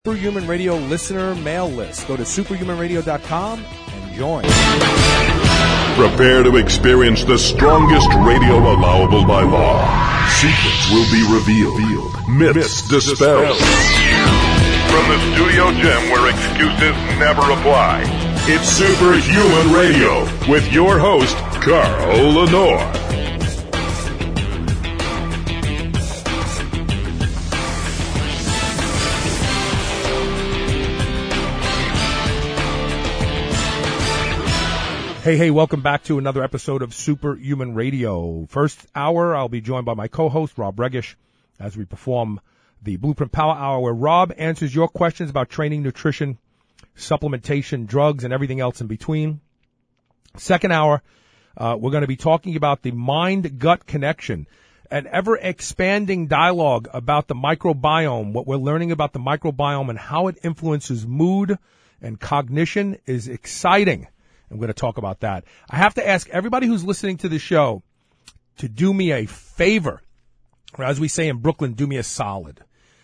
Superhuman Radio listener mail list. Go to superhumanradio.com and join. Prepare to experience the strongest radio allowable by law. Secrets will be revealed. Myths dispelled. From the studio gym where excuses never apply, it's Superhuman Radio with your host, Carl Lenore. Hey, welcome back to another episode of Superhuman Radio. First hour, I'll be joined by my co-host, Rob Regish, as we perform the Blueprint Power Hour, where Rob answers your questions about training, nutrition, supplementation, drugs, and everything else in between. Second hour, we're going to be talking about the mind-gut connection, an ever-expanding dialogue about the microbiome, what we're learning about the microbiome and how it influences mood and cognition is exciting. I'm going to talk about that. I have to ask everybody who's listening to the show to do me a favor, or as we say in Brooklyn, do me a solid.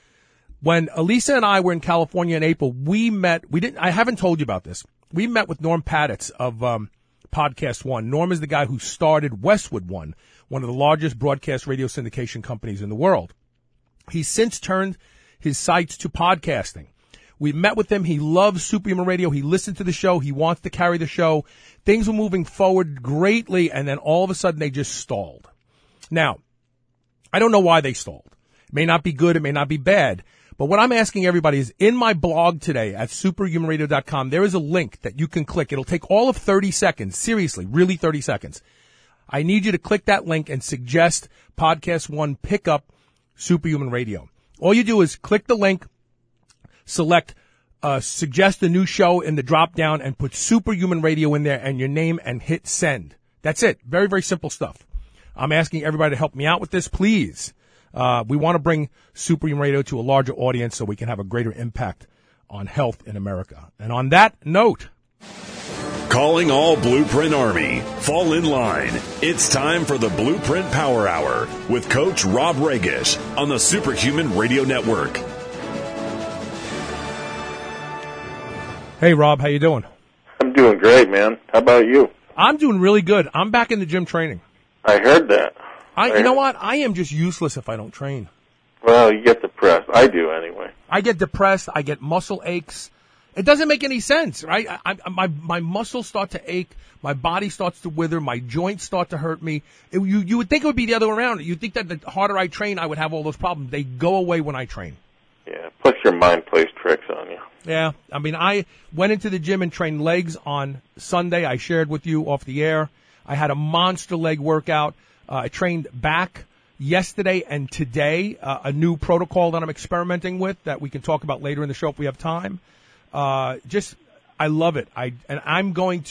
When Elisa and I were in California in April, I haven't told you about this. We met with Norm Patitz of Podcast One. Norm is the guy who started Westwood One of the largest broadcast radio syndication companies in the world. He's since turned his sights to podcasting. We met with him. He loves Superhuman Radio. He listened to the show. He wants to carry the show. Things were moving forward greatly, and then all of a sudden they just stalled. Now, I don't know why they stalled. It may not be good. It may not be bad. But what I'm asking everybody is, in my blog today at superhumanradio.com, there is a link that you can click. It'll take all of 30 seconds. Seriously, really 30 seconds. I need you to click that link and suggest Podcast One pick up Superhuman Radio. All you do is click the link, select suggest a new show in the drop down and put Superhuman Radio in there and your name and hit send. That's it. Very, very simple stuff. I'm asking everybody to help me out with this, please. We want to bring Superhuman Radio to a larger audience so we can have a greater impact on health in America. And on that note, calling all Blueprint Army. Fall in line. It's time for the Blueprint Power Hour with Coach Rob Regish on the Superhuman Radio Network. Hey, Rob, how you doing? I'm doing great, man. How about you? I'm doing really good. I'm back in the gym training. I heard that. You know what? I am just useless if I don't train. Well, you get depressed. I do anyway. I get depressed. I get muscle aches. It doesn't make any sense, right? My muscles start to ache. My body starts to wither. My joints start to hurt me. You would think it would be the other way around. You'd think that the harder I train, I would have all those problems. They go away when I train. Yeah, plus your mind plays tricks on you. Yeah, I mean, I went into the gym and trained legs on Sunday. I shared with you off the air. I had a monster leg workout. I trained back yesterday and today, a new protocol that I'm experimenting with that we can talk about later in the show if we have time. I love it. I'm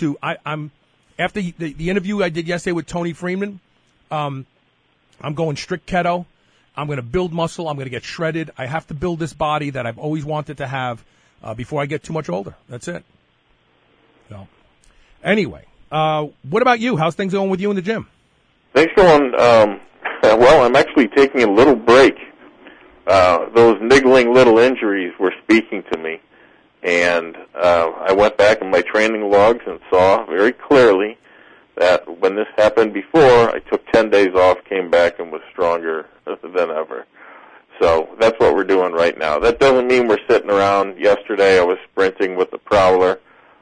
after the interview I did yesterday with Tony Freeman, I'm going strict keto. I'm going to build muscle. I'm going to get shredded. I have to build this body that I've always wanted to have before I get too much older. That's it. So, anyway, what about you? How's things going with you in the gym? Things going, well, I'm actually taking a little break. Those niggling little injuries were speaking to me. And I went back in my training logs and saw very clearly that when this happened before, I took 10 days off, came back, and was stronger than ever. So that's what we're doing right now. That doesn't mean we're sitting around. Yesterday I was sprinting with the Prowler.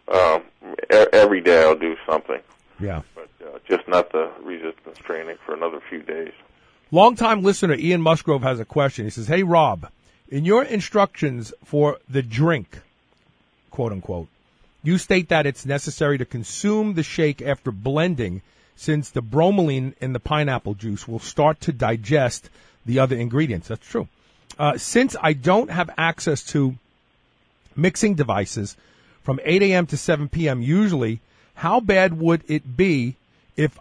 Every day I'll do something. Yeah. But just not the resistance training for another few days. Longtime listener Ian Musgrove has a question. He says, hey, Rob, in your instructions for the drink, quote unquote, you state that it's necessary to consume the shake after blending since the bromelain in the pineapple juice will start to digest the other ingredients. That's true. Since I don't have access to mixing devices from 8 a.m. to 7 p.m. usually, how bad would it be if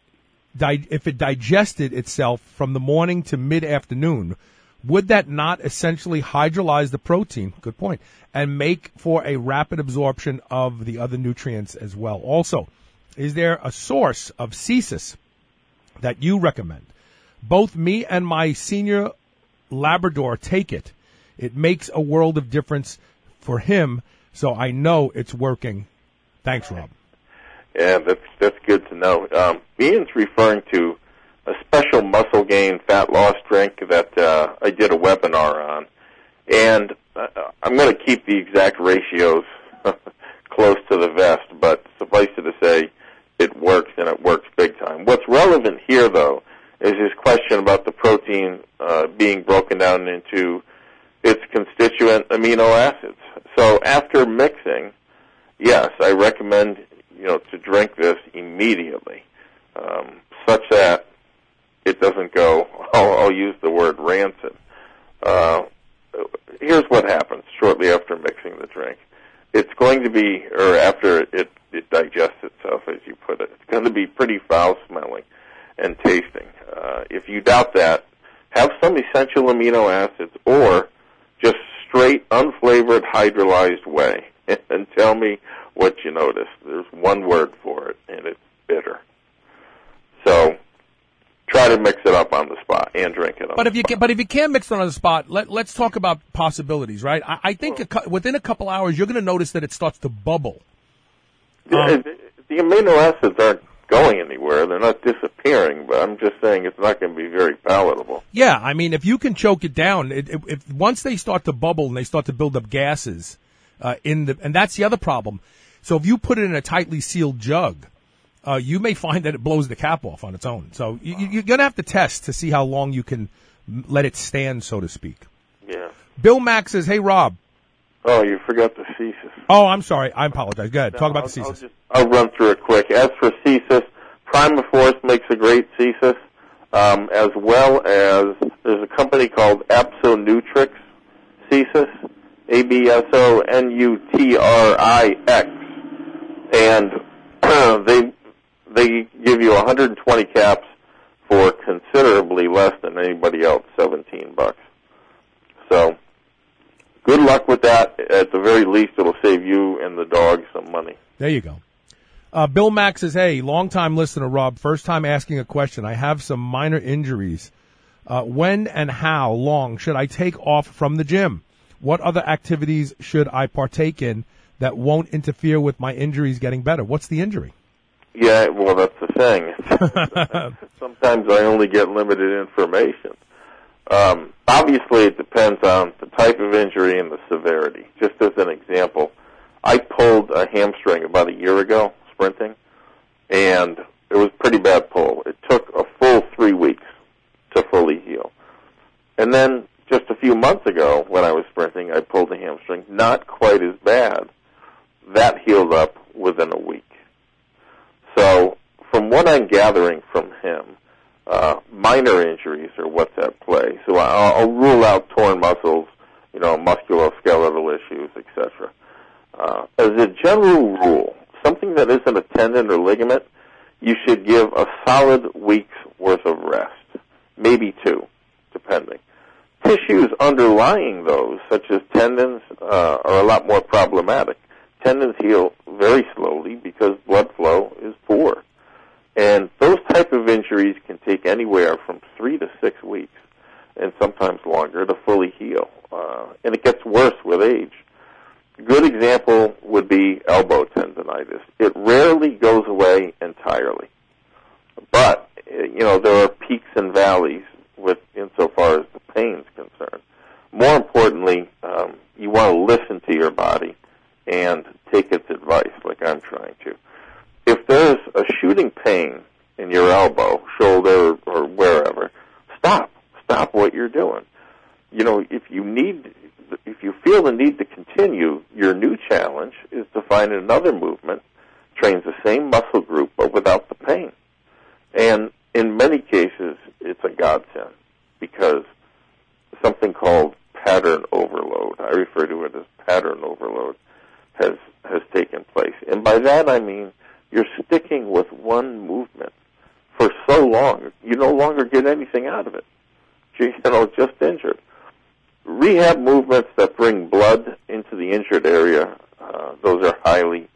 it digested itself from the morning to mid-afternoon? Would that not essentially hydrolyze the protein, good point, and make for a rapid absorption of the other nutrients as well? Also, is there a source of CSIS that you recommend? Both me and my senior Labrador take it. It makes a world of difference for him, so I know it's working. Thanks, Rob. Yeah, that's good to know. Ian's referring to a special muscle gain fat loss drink that I did a webinar on, and I'm going to keep the exact ratios close to the vest, but suffice it to say, it works, and it works big time. What's relevant here, though, is his question about the protein being broken down into its constituent amino acids. So after mixing, yes, I recommend to drink this immediately, such that it doesn't go, I'll use the word rancid. Here's what happens shortly after mixing the drink. It's going to be, or after it digests itself, as you put it, it's going to be pretty foul-smelling and tasting. If you doubt that, have some essential amino acids or just straight, unflavored, hydrolyzed whey, and tell me what you notice. There's one word for it, and it's bitter. So try to mix it up on the spot and drink it. But if you can't mix it on the spot, let's talk about possibilities, right? I think within a couple hours you're going to notice that it starts to bubble. The amino acids aren't going anywhere; they're not disappearing. But I'm just saying it's not going to be very palatable. Yeah, I mean, if you can choke it down, if once they start to bubble and they start to build up gases and that's the other problem. So if you put it in a tightly sealed jug, you may find that it blows the cap off on its own. So you're going to have to test to see how long you can let it stand, so to speak. Yeah. Bill Mack says, "Hey, Rob." Oh, you forgot the CSIS. Oh, I'm sorry. I apologize. Go ahead. Talk about the CSIS. I'll run through it quick. As for CSIS, Primaforce makes a great CSIS, as well as there's a company called Absonutrix CSIS, ABSONUTRIX, and they give you 120 caps for considerably less than anybody else, $17. So good luck with that. At the very least, it'll save you and the dog some money. There you go. Bill Mack says, "Hey, long-time listener, Rob. First time asking a question. I have some minor injuries. When and how long should I take off from the gym? What other activities should I partake in that won't interfere with my injuries getting better?" What's the injury? Yeah, well, that's the thing. Sometimes I only get limited information. Obviously, it depends on the type of injury and the severity. Just as an example, I pulled a hamstring about a year ago, sprinting, and it was a pretty bad pull. It took a full 3 weeks to fully heal. And then just a few months ago, when I was sprinting, I pulled a hamstring, not quite as bad. That healed up within a week. So from what I'm gathering from him, minor injuries are what's at play. So I'll rule out torn muscles, musculoskeletal issues, etc. As a general rule, something that isn't a tendon or ligament, you should give a solid week's worth of rest, maybe 2, depending. Tissues underlying those, such as tendons, are a lot more problematic. Tendons heal very slowly because blood flow is poor. And those type of injuries can take anywhere from 3 to 6 weeks, and sometimes longer, to fully heal. And it gets worse with age. A good example would be elbow tendonitis. It rarely goes away entirely. But, there are peaks and valleys insofar as the pain's concerned. More importantly, you want to listen to your body and take its advice like I'm trying to. If there's a shooting pain in your elbow, shoulder, or wherever, stop what you're doing. If you feel the need to continue, your new challenge is to find another movement, trains the same muscle group, but without the pain. And in many cases, it's a godsend, because something called pattern overload, I refer to it as pattern overload, has taken place. And by that I mean you're sticking with one movement for so long, you no longer get anything out of it. Just injured. Rehab movements that bring blood into the injured area, those are highly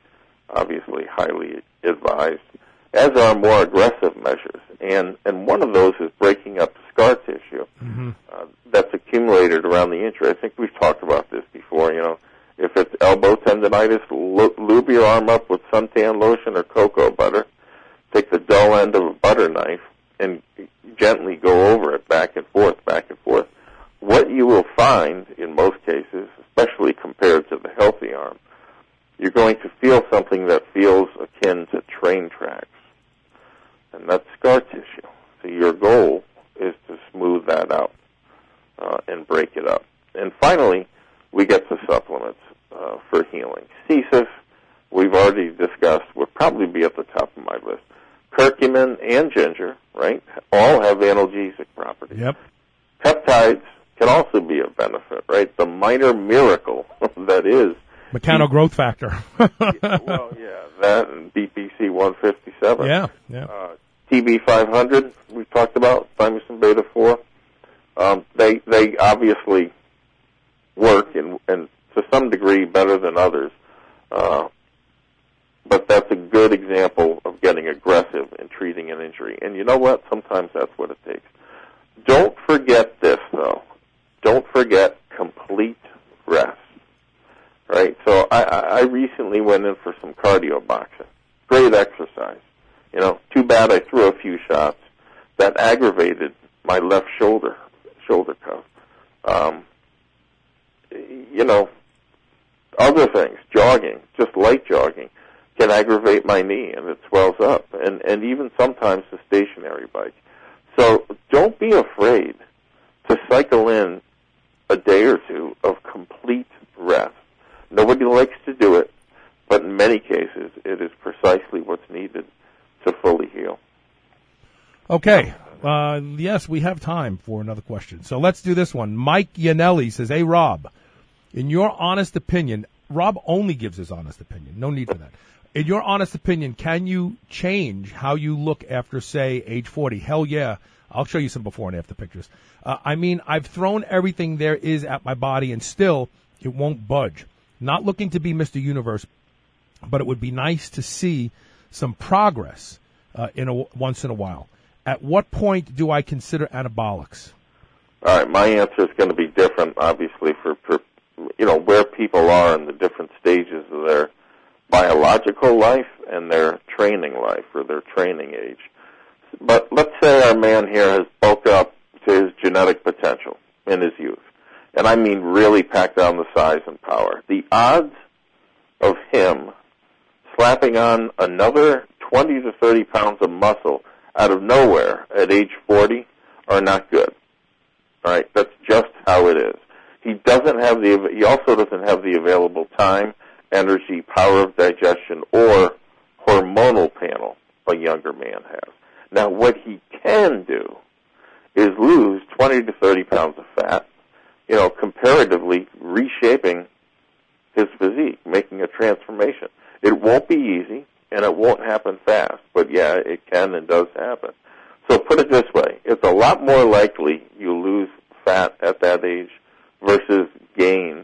advised, as are more aggressive measures. And one of those is breaking up scar tissue that's accumulated around the injury. I think we've If it's elbow tendonitis, lube your arm up with suntan lotion or cocoa butter. Take the dull end of a butter knife and gently go over it back and forth, back and forth. What you will find in most cases, especially compared to the healthy arm, you're going to feel something that feels akin to train tracks. And that's scar tissue. So your goal is to smooth that out and break it up. And finally, we get to supplements for healing. CSIS, we've already discussed, would probably be at the top of my list. Curcumin and ginger, right, all have analgesic properties. Yep. Peptides can also be of benefit, right? The minor miracle that is Mechano growth factor. well, yeah, that and BPC 157. Yeah. TB 500 we talked about, thymosin beta 4. They obviously work and to some degree better than others. But that's a good example of getting aggressive in treating an injury. And you know what? Sometimes that's what it takes. Don't forget this, though. Don't forget complete rest. Right? So I recently went in for some cardio boxing. Great exercise. You know, too bad I threw a few shots. That aggravated my left shoulder cuff. You know, other things, jogging, just light jogging, can aggravate my knee and it swells up. And even sometimes the stationary bike. So don't be afraid to cycle in a day or two of complete rest. Nobody likes to do it, but in many cases it is precisely what's needed to fully heal. Okay. Yes, we have time for another question. So let's do this one. Mike Yanelli says, hey, Rob, in your honest opinion, Rob only gives his honest opinion. No need for that. In your honest opinion, can you change how you look after, say, age 40? Hell yeah. I'll show you some before and after pictures. I mean, I've thrown everything there is at my body and still it won't budge. Not looking to be Mr. Universe, but it would be nice to see some progress once in a while. At what point do I consider anabolics? All right, my answer is going to be different, obviously, for you know, where people are in the different stages of their biological life and their training life or their training age. But let's say our man here has bulked up to his genetic potential in his youth. And I mean really packed down the size and power. The odds of him slapping on another 20 to 30 pounds of muscle out of nowhere at age 40 are not good. All right, that's just how it is. He also doesn't have the available time, energy, power of digestion, or hormonal panel a younger man has. Now, what he can do is lose 20 to 30 pounds of fat, you know, comparatively reshaping his physique, making a transformation. It won't be easy, and it won't happen fast, but yeah, it can and does happen. So put it this way, it's a lot more likely you lose fat at that age versus gain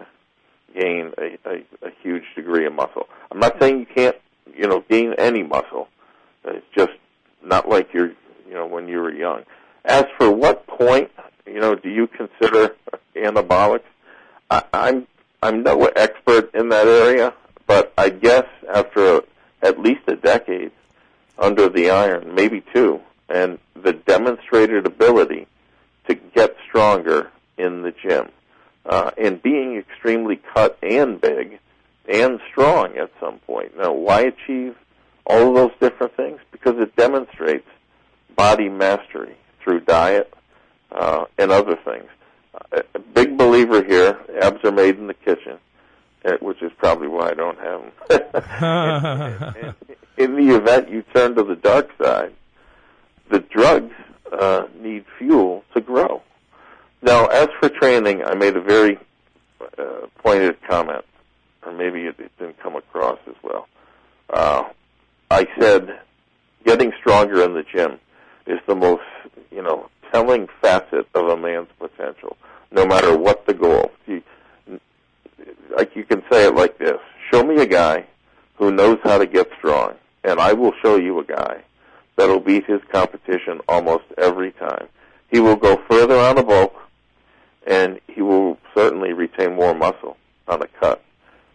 a huge degree of muscle. I'm not saying you can't, you know, gain any muscle. It's just not like you're, you know, when you were young. As for what point, you know, do you consider anabolics? I'm no expert in that area, but I guess after at least a decade under the iron, maybe two, and the demonstrated ability to get stronger in the gym, and being extremely cut and big and strong at some point. Now, why achieve all of those different things? Because it demonstrates body mastery through diet and other things. A big believer here, abs are made in the kitchen, which is probably why I don't have them. In the event you turn to the dark side, the drugs need fuel to grow. Now, as for training, I made a very pointed comment, or maybe it didn't come across as well. I said getting stronger in the gym is the most, you know, telling facet of a man's potential, no matter what the goal. You can say it like this: show me a guy who knows how to get strong, and I will show you a guy that'll beat his competition almost every time. He will go further on a bulk, and he will certainly retain more muscle on a cut.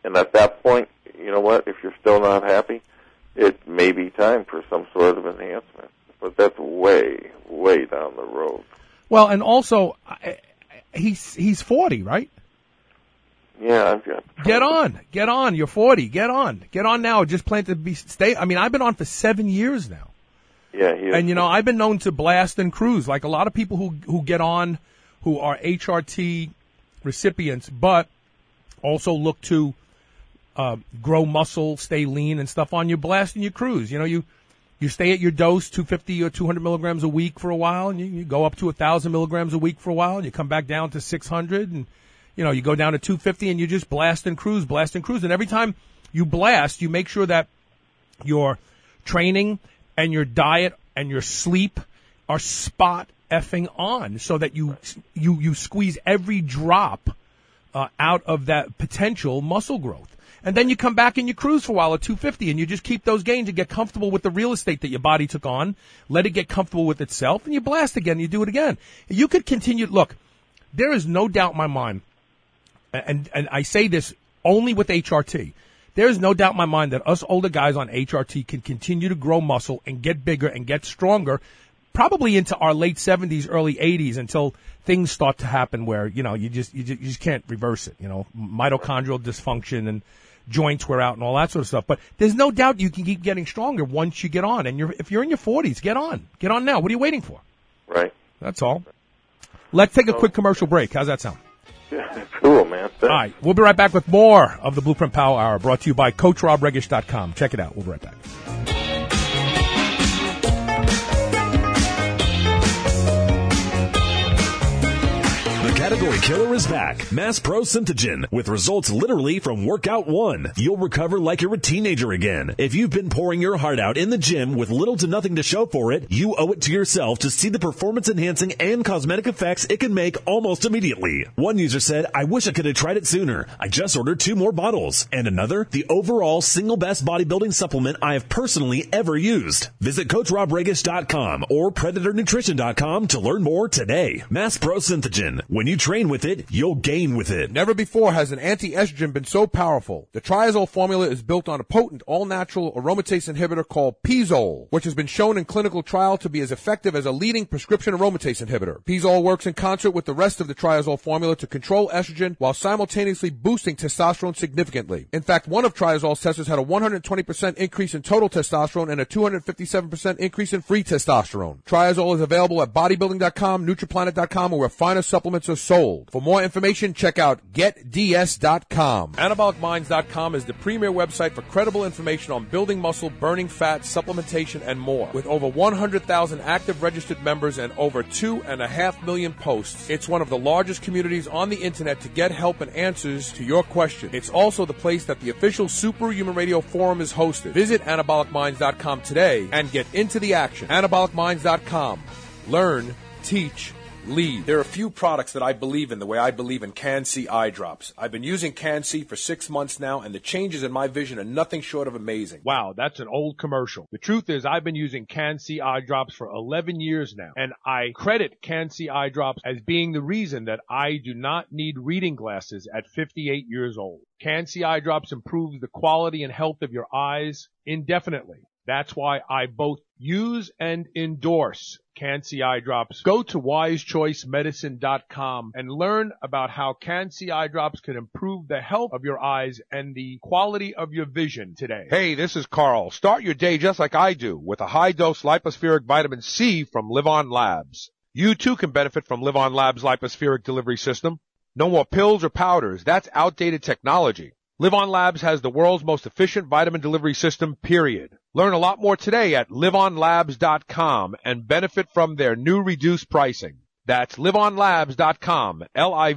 And at that point, you know what, if you're still not happy, it may be time for some sort of enhancement. But that's way, way down the road. Well, and also, he's 40, right? Yeah, I've got. Get on. You're 40. Get on now. Just plan to stay. I mean, I've been on for 7 years now. Yeah, he is. And you know, I've been known to blast and cruise like a lot of people who get on, who are HRT recipients, but also look to grow muscle, stay lean, and stuff on. You blast and you cruise. You know, you stay at your dose, 250 or 200 milligrams a week for a while, and you go up to 1,000 milligrams a week for a while, and you come back down to 600, and you know, you go down to 250, and you just blast and cruise. And every time you blast, you make sure that your training and your diet and your sleep are spot effing on, so that you squeeze every drop out of that potential muscle growth. And then you come back and you cruise for a while at 250, and you just keep those gains and get comfortable with the real estate that your body took on, let it get comfortable with itself, and you blast again, and you do it again. You could continue. Look, there is no doubt in my mind, and I say this only with HRT, there is no doubt in my mind that us older guys on HRT can continue to grow muscle and get bigger and get stronger, probably into our late 70s, early 80s, until things start to happen where, you know, you just can't reverse it. You know, mitochondrial dysfunction and joints wear out and all that sort of stuff. But there's no doubt you can keep getting stronger once you get on. And if you're in your 40s, get on now. What are you waiting for? Right. That's all. Let's take a quick commercial break. How's that sound? Cool, man. Thanks. All right. We'll be right back with more of the Blueprint Power Hour, brought to you by CoachRobRegish.com. Check it out. We'll be right back. Category killer is back. Mass Pro Synthogen, with results literally from workout one. You'll recover like you're a teenager again. If you've been pouring your heart out in the gym with little to nothing to show for it, you owe it to yourself to see the performance-enhancing and cosmetic effects it can make almost immediately. One user said, "I wish I could have tried it sooner. I just ordered 2 more bottles." And another, "The overall single best bodybuilding supplement I have personally ever used." Visit CoachRobRegish.com or PredatorNutrition.com to learn more today. Mass Pro Synthogen. When you train with it, you'll gain with it. Never before has an anti-estrogen been so powerful. The Triazole formula is built on a potent, all-natural aromatase inhibitor called Pizole, which has been shown in clinical trial to be as effective as a leading prescription aromatase inhibitor. Pizole works in concert with the rest of the Triazole formula to control estrogen while simultaneously boosting testosterone significantly. In fact, one of Triazole's testers had a 120% increase in total testosterone and a 257% increase in free testosterone. Triazole is available at bodybuilding.com, Nutriplanet.com, or where finer supplements are sold. For more information, check out GetDS.com. AnabolicMinds.com is the premier website for credible information on building muscle, burning fat, supplementation, and more. With over 100,000 active registered members and over 2.5 million posts, it's one of the largest communities on the internet to get help and answers to your questions. It's also the place that the official Superhuman Radio Forum is hosted. Visit AnabolicMinds.com today and get into the action. AnabolicMinds.com. Learn, teach, lead. There are a few products that I believe in the way I believe in Can-C eye drops. I've been using Can-C for 6 months now, and the changes in my vision are nothing short of amazing. Wow, that's an old commercial. The truth is, I've been using Can-C eye drops for 11 years now, and I credit Can-C eye drops as being the reason that I do not need reading glasses at 58 years old. Can-C eye drops improves the quality and health of your eyes indefinitely. That's why I both use and endorse Can-C eye drops. Go to wisechoicemedicine.com and learn about how Can-C eye drops can improve the health of your eyes and the quality of your vision today. Hey, this is Carl. Start your day just like I do with a high-dose lipospheric vitamin C from Live On Labs. You too can benefit from Live On Labs' lipospheric delivery system. No more pills or powders. That's outdated technology. Live On Labs has the world's most efficient vitamin delivery system, period. Learn a lot more today at liveonlabs.com and benefit from their new reduced pricing. That's liveonlabs.com,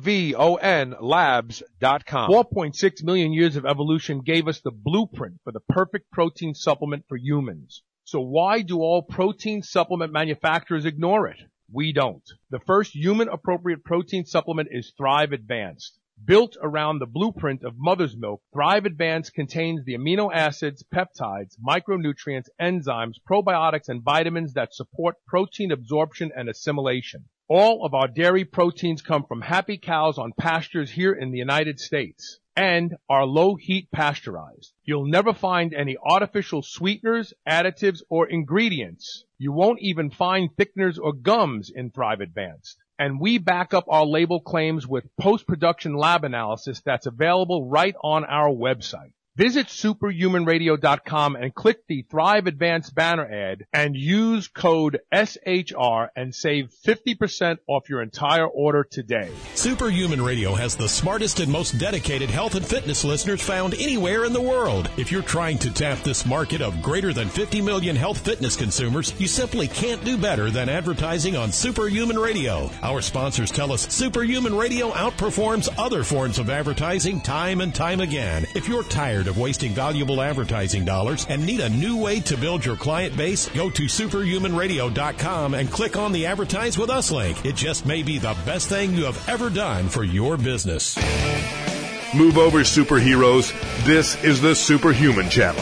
Livon labs.com. 4.6 million years of evolution gave us the blueprint for the perfect protein supplement for humans. So why do all protein supplement manufacturers ignore it? We don't. The first human-appropriate protein supplement is Thrive Advanced. Built around the blueprint of mother's milk, Thrive Advanced contains the amino acids, peptides, micronutrients, enzymes, probiotics, and vitamins that support protein absorption and assimilation. All of our dairy proteins come from happy cows on pastures here in the United States. and are low-heat pasteurized. You'll never find any artificial sweeteners, additives, or ingredients. You won't even find thickeners or gums in Thrive Advanced. And we back up our label claims with post-production lab analysis that's available right on our website. Visit superhumanradio.com and click the Thrive Advanced banner ad and use code SHR and save 50% off your entire order today. Superhuman Radio has the smartest and most dedicated health and fitness listeners found anywhere in the world. If you're trying to tap this market of greater than 50 million health fitness consumers, you simply can't do better than advertising on Superhuman Radio. Our sponsors tell us Superhuman Radio outperforms other forms of advertising time and time again. If you're tired of wasting valuable advertising dollars and need a new way to build your client base, go to superhumanradio.com and click on the Advertise with Us link. It just may be the best thing you have ever done for your business. Move over, superheroes. This is the Superhuman Channel.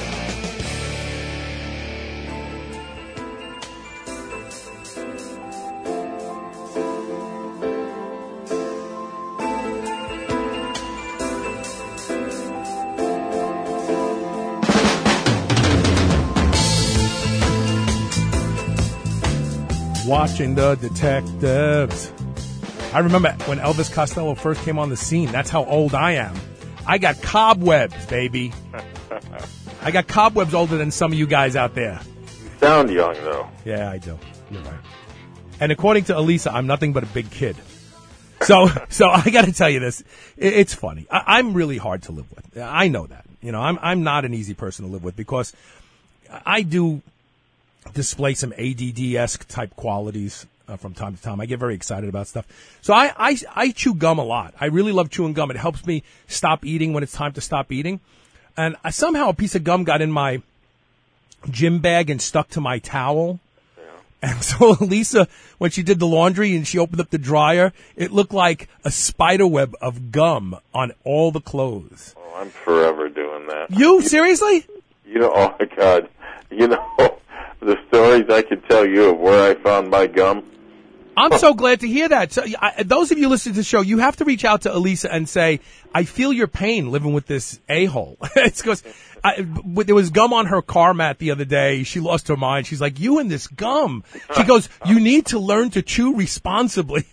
Watching the detectives. I remember when Elvis Costello first came on the scene. That's how old I am. I got cobwebs, baby. I got cobwebs older than some of you guys out there. You sound young, though. Yeah, I do. You're right. And according to Elisa, I'm nothing but a big kid. So I got to tell you this. It's funny. I'm really hard to live with. I know that. You know, I'm not an easy person to live with because I do display some ADD-esque type qualities from time to time. I get very excited about stuff. So I chew gum a lot. I really love chewing gum. It helps me stop eating when it's time to stop eating. And somehow a piece of gum got in my gym bag and stuck to my towel. Yeah. And so Lisa, when she did the laundry and she opened up the dryer, it looked like a spider web of gum on all the clothes. Oh, I'm forever doing that. You? Seriously? You know, oh my God. You know, the stories I could tell you of where I found my gum. I'm so glad to hear that. So, those of you listening to the show, you have to reach out to Elisa and say, I feel your pain living with this a-hole. It's because there was gum on her car mat the other day. She lost her mind. She's like, you and this gum. She goes, you need to learn to chew responsibly.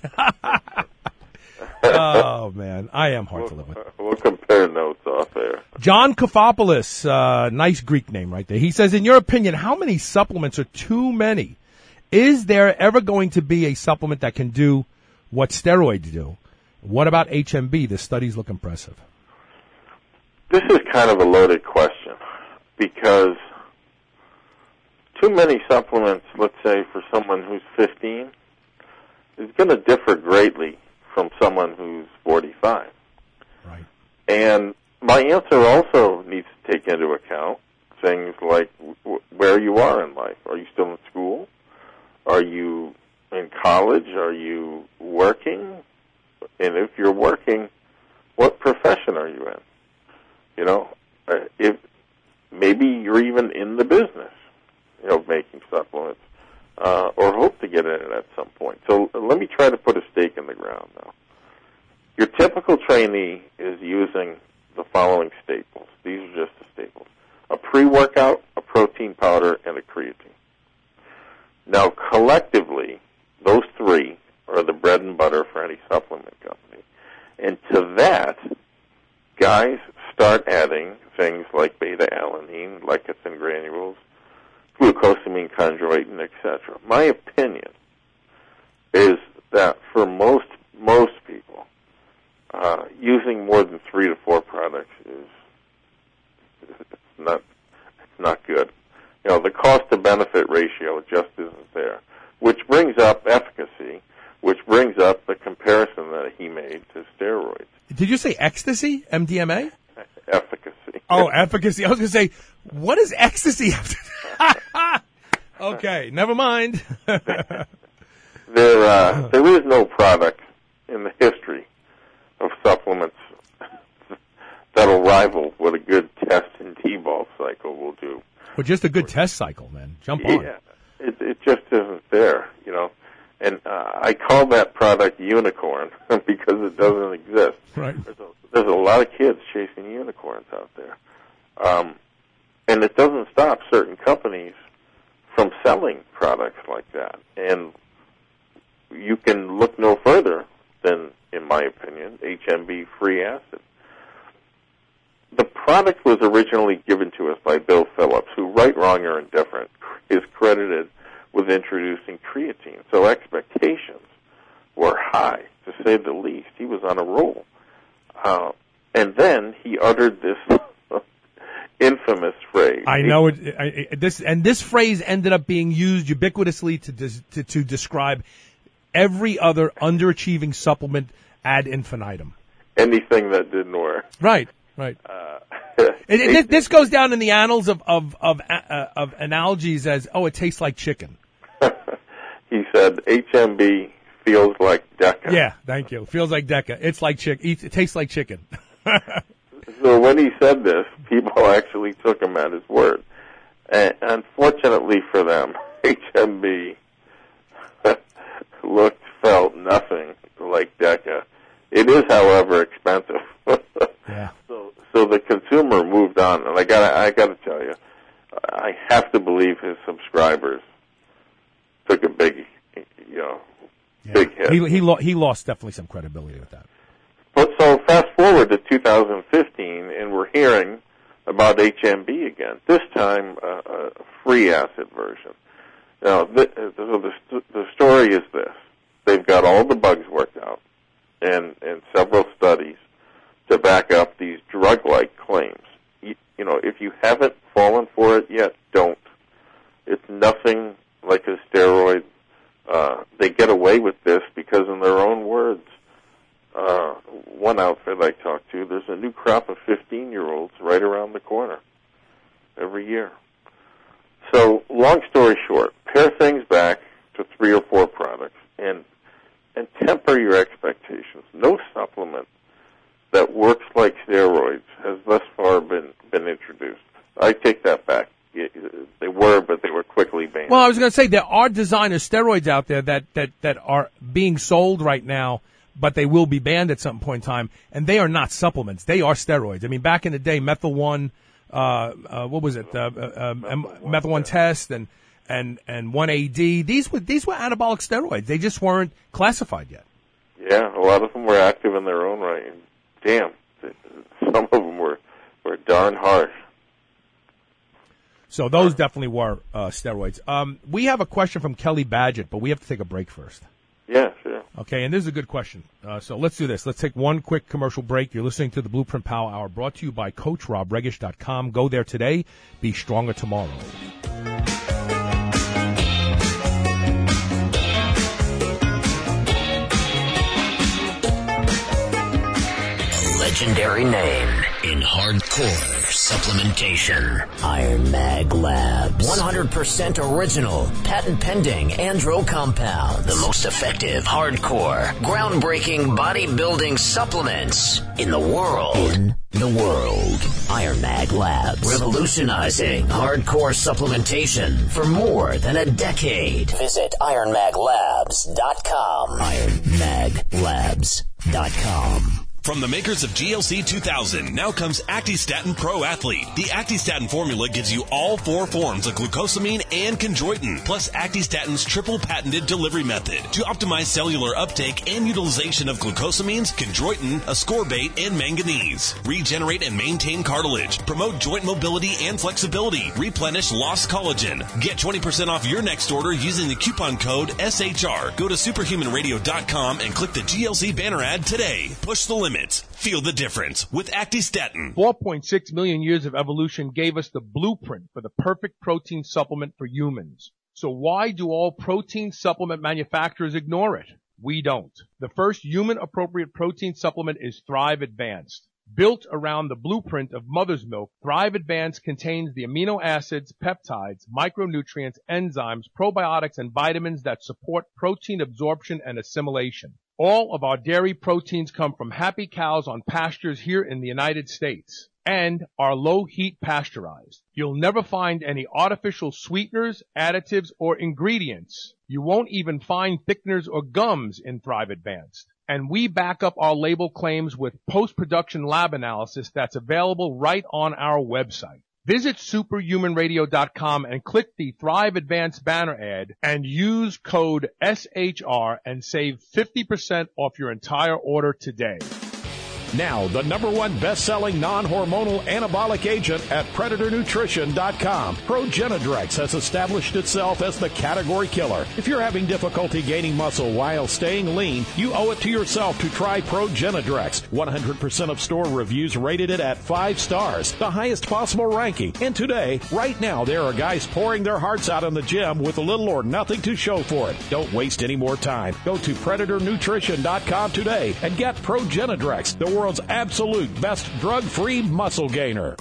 Oh, man. I am hard to live with. We'll compare notes off there. John Kafopoulos, nice Greek name right there. He says, in your opinion, how many supplements are too many? Is there ever going to be a supplement that can do what steroids do? What about HMB? The studies look impressive. This is kind of a loaded question because too many supplements, let's say for someone who's 15, is going to differ greatly from someone who's 45. Right. And my answer also needs to take into account things like where you are in life. Are you still in school? Are you in college? Are you working? And if you're working, what profession are you in? You know, if maybe you're even in the business, you know, making supplements, or hope to get in it at some point. So let me try to put a stake in the ground now. Your typical trainee is using the following staples. These are just the staples. A pre-workout, a protein powder, and a creatine. Now, collectively, those three are the bread and butter for any supplement company. And to that, guys start adding things like beta-alanine, lecithin granules, glucosamine chondroitin, etc. My opinion is that for most people, using more than 3 to 4 products is not good. You know, the cost-to-benefit ratio just isn't there, which brings up efficacy, which brings up the comparison that he made to steroids. Did you say ecstasy, MDMA? Efficacy. Oh, efficacy. I was going to say, what does ecstasy have to Okay, never mind. There is no product in the history of supplements that'll rival what a good test and T-ball cycle will do. Well, just a good test cycle, man. Jump on. Yeah, it just isn't there, you know. And I call that product unicorn because it doesn't exist. Right. There's a lot of kids chasing unicorns out there. And it doesn't stop certain companies from selling products like that. And you can look no further than, in my opinion, HMB free acid. The product was originally given to us by Bill Phillips, who, right, wrong, or indifferent, is credited with introducing creatine. So expectations were high, to say the least. He was on a roll. And then he uttered this infamous phrase. I know it. This phrase ended up being used ubiquitously to describe every other underachieving supplement ad infinitum. Anything that didn't work. Right. This goes down in the annals of analogies as, it tastes like chicken. He said HMB feels like Deca. Yeah, thank you. Feels like Deca. It's like it tastes like chicken. So when he said this, people actually took him at his word. And unfortunately for them, HMB felt nothing like Deca. It is, however, expensive. Yeah. So the consumer moved on, and I gotta tell you, I have to believe his subscribers took a big hit. He lost definitely some credibility with that. But so fast forward to 2015, and we're hearing about HMB again. This time, a free acid version. Now, the story is this: they've got all the bugs worked out, and several studies to back up these drug-like claims. If you haven't fallen for it yet, don't. It's nothing like a steroid. They get away with this because, in their own words, one outfit I talked to, there's a new crop of 15-year-olds right around the corner every year. So, long story short, pare things back to 3 or 4 products and temper your expectations. No supplement that works like steroids has thus far been introduced. I take that back. They were, but they were quickly banned. Well, I was going to say there are designer steroids out there that are being sold right now, but they will be banned at some point in time, and they are not supplements. They are steroids. I mean, back in the day, Methyl 1, what was it? Methyl 1 test and 1-AD. These were anabolic steroids. They just weren't classified yet. Yeah, a lot of them were active in their own right. And damn, some of them were darn harsh. So those definitely were steroids. We have a question from Kelly Badgett, but we have to take a break first. Yeah, sure. Okay, and this is a good question. So let's do this. Let's take one quick commercial break. You're listening to the Blueprint Power Hour, brought to you by CoachRobRegish.com. Go there today. Be stronger tomorrow. Legendary name in hardcore supplementation. Iron Mag Labs. 100% original, patent pending andro compounds. The most effective hardcore, groundbreaking bodybuilding supplements in the world. Iron Mag Labs. Revolutionizing hardcore supplementation for more than a decade. Visit IronMagLabs.com. IronMagLabs.com. From the makers of GLC 2000, now comes Actistatin Pro Athlete. The Actistatin formula gives you all 4 forms of glucosamine and chondroitin, plus Actistatin's triple patented delivery method to optimize cellular uptake and utilization of glucosamines, chondroitin, ascorbate, and manganese. Regenerate and maintain cartilage, promote joint mobility and flexibility, replenish lost collagen. Get 20% off your next order using the coupon code SHR. Go to superhumanradio.com and click the GLC banner ad today. Push the limit. Feel the difference with Actistatin. 4.6 million years of evolution gave us the blueprint for the perfect protein supplement for humans. So why do all protein supplement manufacturers ignore it? We don't. The first human-appropriate protein supplement is Thrive Advanced. Built around the blueprint of mother's milk, Thrive Advanced contains the amino acids, peptides, micronutrients, enzymes, probiotics, and vitamins that support protein absorption and assimilation. All of our dairy proteins come from happy cows on pastures here in the United States. and are low-heat pasteurized. You'll never find any artificial sweeteners, additives, or ingredients. You won't even find thickeners or gums in Thrive Advanced. And we back up our label claims with post-production lab analysis that's available right on our website. Visit superhumanradio.com and click the Thrive Advanced banner ad and use code SHR and save 50% off your entire order today. Now, the #1 best-selling non-hormonal anabolic agent at PredatorNutrition.com. Progenadrex has established itself as the category killer. If you're having difficulty gaining muscle while staying lean, you owe it to yourself to try Progenadrex. 100% of store reviews rated it at 5 stars, the highest possible ranking. And today, right now, there are guys pouring their hearts out in the gym with little or nothing to show for it. Don't waste any more time. Go to PredatorNutrition.com today and get Progenadrex, the world's absolute best drug-free muscle gainer.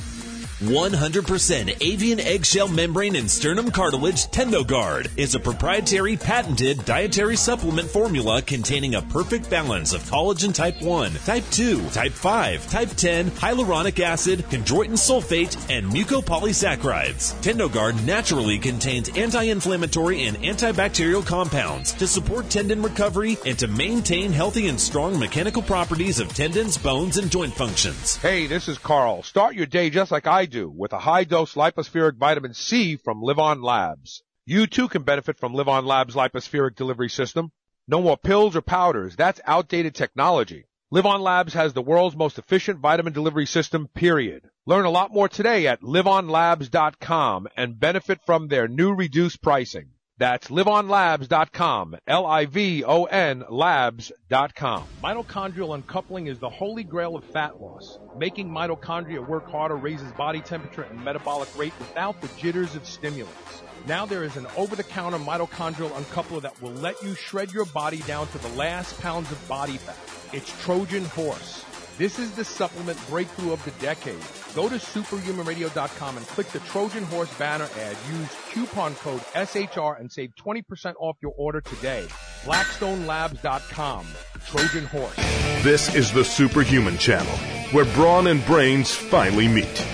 100% avian eggshell membrane and sternum cartilage TendoGuard is a proprietary patented dietary supplement formula containing a perfect balance of collagen type 1, type 2, type 5, type 10, hyaluronic acid, chondroitin sulfate, and mucopolysaccharides. TendoGuard naturally contains anti-inflammatory and antibacterial compounds to support tendon recovery and to maintain healthy and strong mechanical properties of tendons, bones, and joint functions. Hey, this is Carl. Start your day just like I do with a high-dose lipospheric vitamin C from Live On Labs. You too can benefit from Live On Labs' lipospheric delivery system. No more pills or powders. That's outdated technology. Live On Labs has the world's most efficient vitamin delivery system, period. Learn a lot more today at liveonlabs.com and benefit from their new reduced pricing. That's liveonlabs.com, Livon labs.com. Mitochondrial uncoupling is the holy grail of fat loss. Making mitochondria work harder raises body temperature and metabolic rate without the jitters of stimulants. Now there is an over-the-counter mitochondrial uncoupler that will let you shred your body down to the last pounds of body fat. It's Trojan Horse. This is the supplement breakthrough of the decade. Go to superhumanradio.com and click the Trojan Horse banner ad. Use coupon code SHR and save 20% off your order today. BlackstoneLabs.com. Trojan Horse. This is the Superhuman Channel, where brawn and brains finally meet.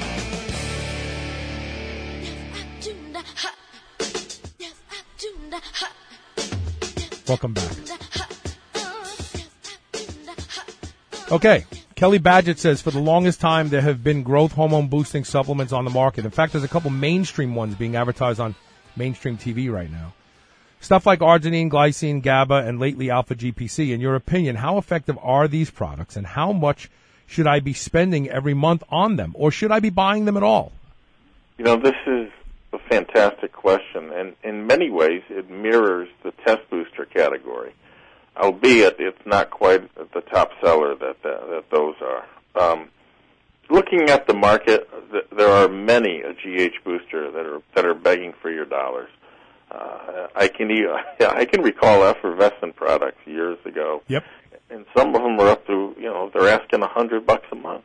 Welcome back. Okay. Kelly Badgett says, for the longest time, there have been growth hormone-boosting supplements on the market. In fact, there's a couple mainstream ones being advertised on mainstream TV right now. Stuff like arginine, glycine, GABA, and lately alpha-GPC. In your opinion, how effective are these products, and how much should I be spending every month on them, or should I be buying them at all? You know, this is a fantastic question, and in many ways it mirrors the test booster category. Albeit it's not quite the top seller that those are. Looking at the market, there are many a GH booster that are begging for your dollars. I can recall effervescent products years ago. Yep. And some of them are up to, they're asking $100 a month.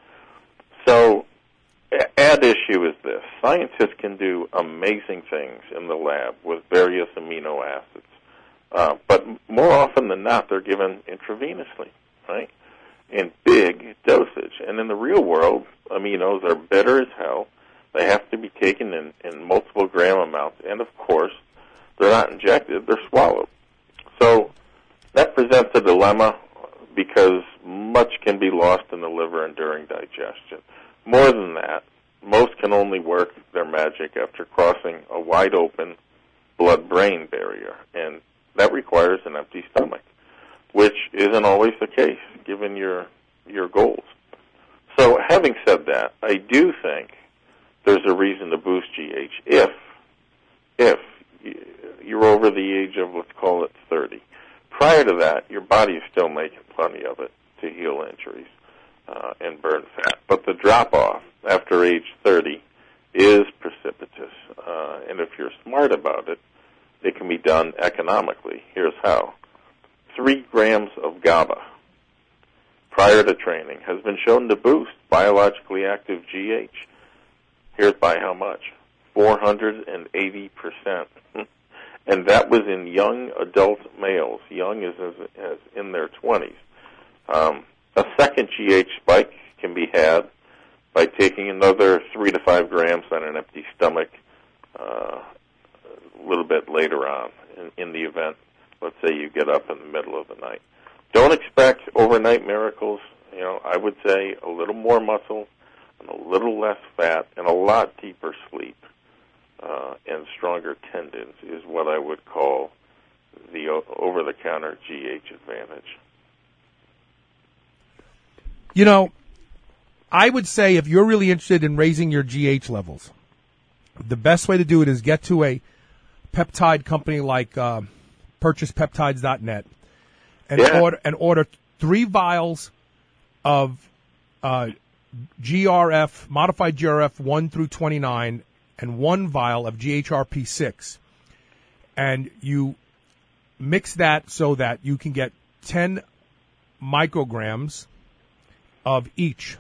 So, ad issue is this: scientists can do amazing things in the lab with various amino acids. But more often than not, they're given intravenously, right, in big dosage. And in the real world, aminos are bitter as hell. They have to be taken in multiple gram amounts. And, of course, they're not injected. They're swallowed. So that presents a dilemma because much can be lost in the liver and during digestion. More than that, most can only work their magic after crossing a wide-open blood-brain barrier. And that requires an empty stomach, which isn't always the case given your goals. So having said that, I do think there's a reason to boost GH if you're over the age of, let's call it 30. Prior to that, your body is still making plenty of it to heal injuries and burn fat. But the drop-off after age 30 is precipitous. And if you're smart about it, it can be done economically. Here's how. 3 grams of GABA prior to training has been shown to boost biologically active GH. Here's by how much. 480%. And that was in young adult males. Young is in their 20s. A second GH spike can be had by taking another 3 to 5 grams on an empty stomach a little bit later on in the event. Let's say you get up in the middle of the night. Don't expect overnight miracles. I would say a little more muscle and a little less fat and a lot deeper sleep and stronger tendons is what I would call the over-the-counter GH advantage. I would say if you're really interested in raising your GH levels, the best way to do it is get to a peptide company like purchasepeptides.net and order 3 vials of GRF, modified GRF 1 through 29, and 1 vial of GHRP6. And you mix that so that you can get 10 micrograms of each.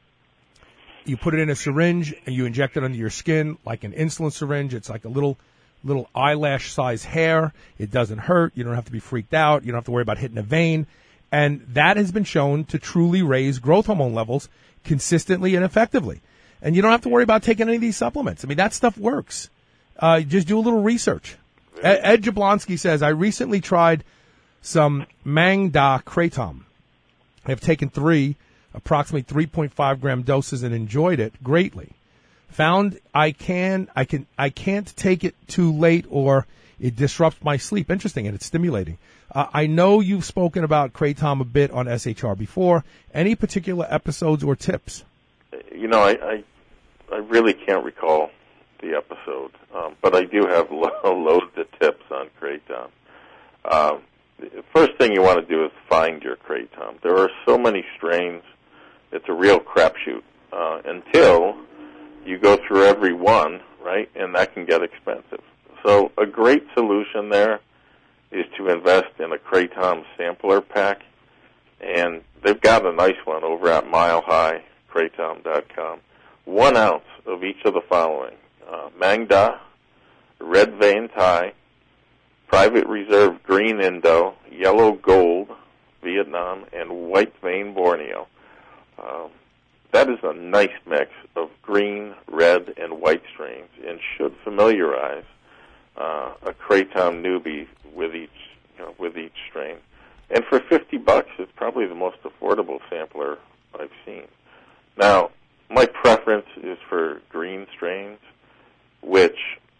You put it in a syringe and you inject it under your skin like an insulin syringe. It's like a little eyelash-size hair. It doesn't hurt. You don't have to be freaked out. You don't have to worry about hitting a vein. And that has been shown to truly raise growth hormone levels consistently and effectively. And you don't have to worry about taking any of these supplements. I mean, that stuff works. Just do a little research. Ed Jablonski says, I recently tried some Mangda Kratom. I've taken 3, approximately 3.5 gram doses and enjoyed it greatly. Found I can't take it too late or it disrupts my sleep. Interesting, and it's stimulating. I know you've spoken about Kratom a bit on SHR before. Any particular episodes or tips? I really can't recall the episode, but I do have loads of tips on Kratom. The first thing you want to do is find your Kratom. There are so many strains, it's a real crapshoot until you go through every one, right, and that can get expensive. So a great solution there is to invest in a Kratom sampler pack, and they've got a nice one over at milehighkratom.com. 1 ounce of each of the following: Mangda, Red Vein Thai, Private Reserve Green Indo, Yellow Gold Vietnam, and White Vein Borneo. That is a nice mix of green, red, and white strains, and should familiarize a Kratom newbie with each strain. And for $50, it's probably the most affordable sampler I've seen. Now, my preference is for green strains, which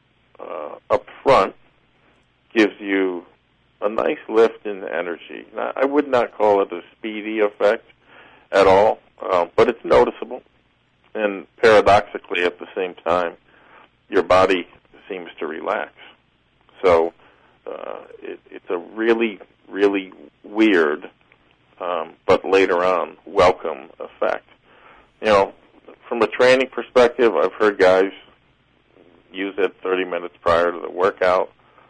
up front gives you a nice lift in energy. Now, I would not call it a speedy effect at all, but it's noticeable. And paradoxically, at the same time, your body seems to relax. So it's a really, really weird, but later on, welcome effect. From a training perspective, I've heard guys use it 30 minutes prior to the workout.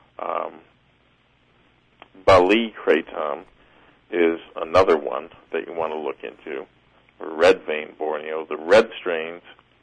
Bali Kratom is another one that you want to look into. Red Vein Borneo. The red strains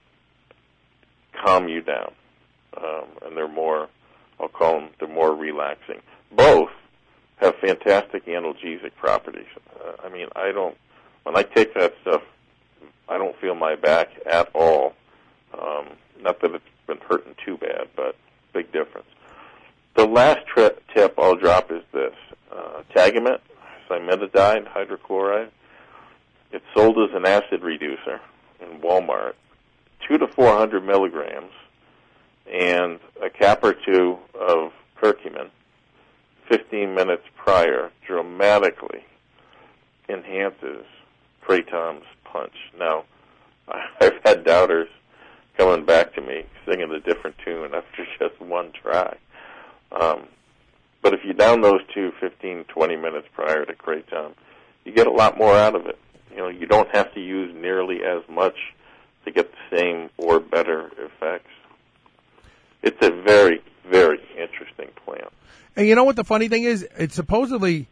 calm you down, and they're more, I'll call them, they're more relaxing. Both have fantastic analgesic properties. When I take that stuff, I don't feel my back at all. Not that it's been hurting too bad, but big difference. The last tip I'll drop is this. Tagamet, cimetidine hydrochloride. It's sold as an acid reducer in Walmart, 200 to 400 milligrams, and a cap or 2 of curcumin 15 minutes prior dramatically enhances Kratom's punch. Now, I've had doubters coming back to me singing a different tune after just one try. But if you down those 2 15, 20 minutes prior to Kratom, you get a lot more out of it. You don't have to use nearly as much to get the same or better effects. It's a very, very interesting plant. And you know what the funny thing is? It supposedly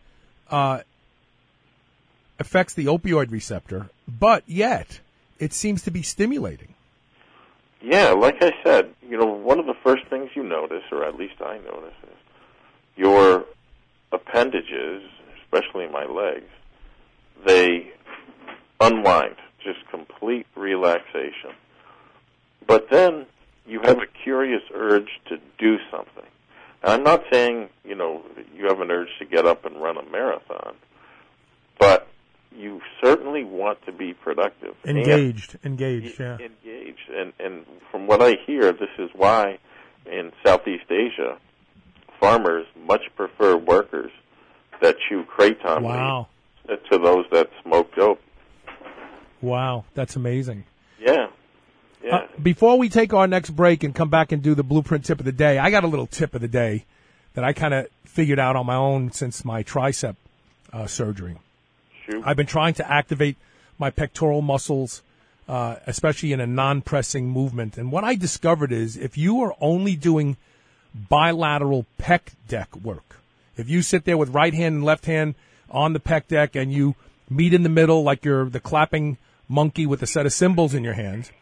affects the opioid receptor, but yet it seems to be stimulating. Yeah, like I said, one of the first things you notice, or at least I notice, is your appendages, especially my legs, they unwind. just complete relaxation. But then you have a curious urge to do something. And I'm not saying, you have an urge to get up and run a marathon, but you certainly want to be productive. Engaged, yeah. Engaged. And from what I hear, this is why in Southeast Asia, farmers much prefer workers that chew kratom leaves to those that smoke dope. Wow, that's amazing. Yeah. Before we take our next break and come back and do the Blueprint tip of the day, I got a little tip of the day that I kind of figured out on my own since my tricep surgery. Shoot. I've been trying to activate my pectoral muscles, especially in a non-pressing movement. And what I discovered is if you are only doing bilateral pec deck work, if you sit there with right hand and left hand on the pec deck and you meet in the middle like you're the clapping monkey with a set of cymbals in your hands,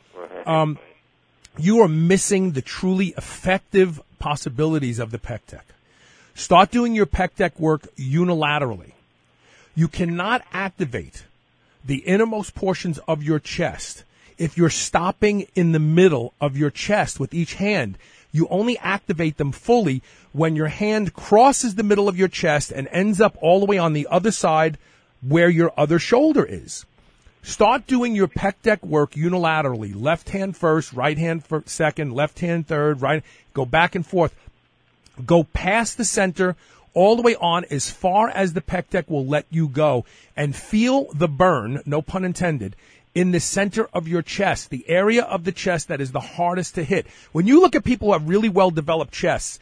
you are missing the truly effective possibilities of the pec deck. Start doing your pec deck work unilaterally. You cannot activate the innermost portions of your chest if you're stopping in the middle of your chest with each hand. You only activate them fully when your hand crosses the middle of your chest and ends up all the way on the other side where your other shoulder is. Start doing your pec deck work unilaterally. Left hand first, right hand second, left hand third, right. Go back and forth. Go past the center all the way on as far as the pec deck will let you go, and feel the burn, no pun intended, in the center of your chest, the area of the chest that is the hardest to hit. When you look at people who have really well-developed chests,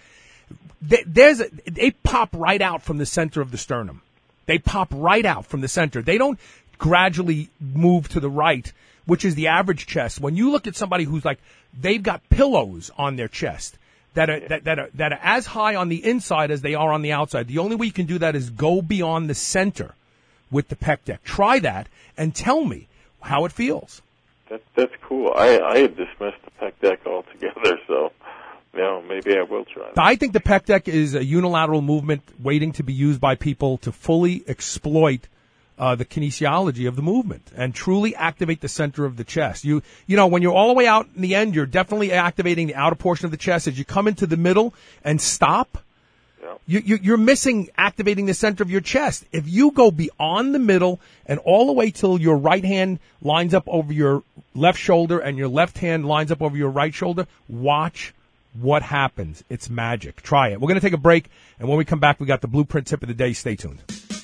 they pop right out from the center of the sternum. They pop right out from the center. They don't gradually move to the right, which is the average chest. When you look at somebody who's like, they've got pillows on their chest that are as high on the inside as they are on the outside. The only way you can do that is go beyond the center with the pec deck. Try that and tell me how it feels. That's cool. I had dismissed the pec deck altogether, so maybe I will try that. I think the pec deck is a unilateral movement waiting to be used by people to fully exploit the kinesiology of the movement and truly activate the center of the chest. You know, when you're all the way out in the end, you're definitely activating the outer portion of the chest. As you come into the middle and stop, you're missing activating the center of your chest. If you go beyond the middle and all the way till your right hand lines up over your left shoulder and your left hand lines up over your right shoulder, watch what happens. It's magic. Try it. We're going to take a break, and when we come back, we got the Blueprint tip of the day. Stay tuned.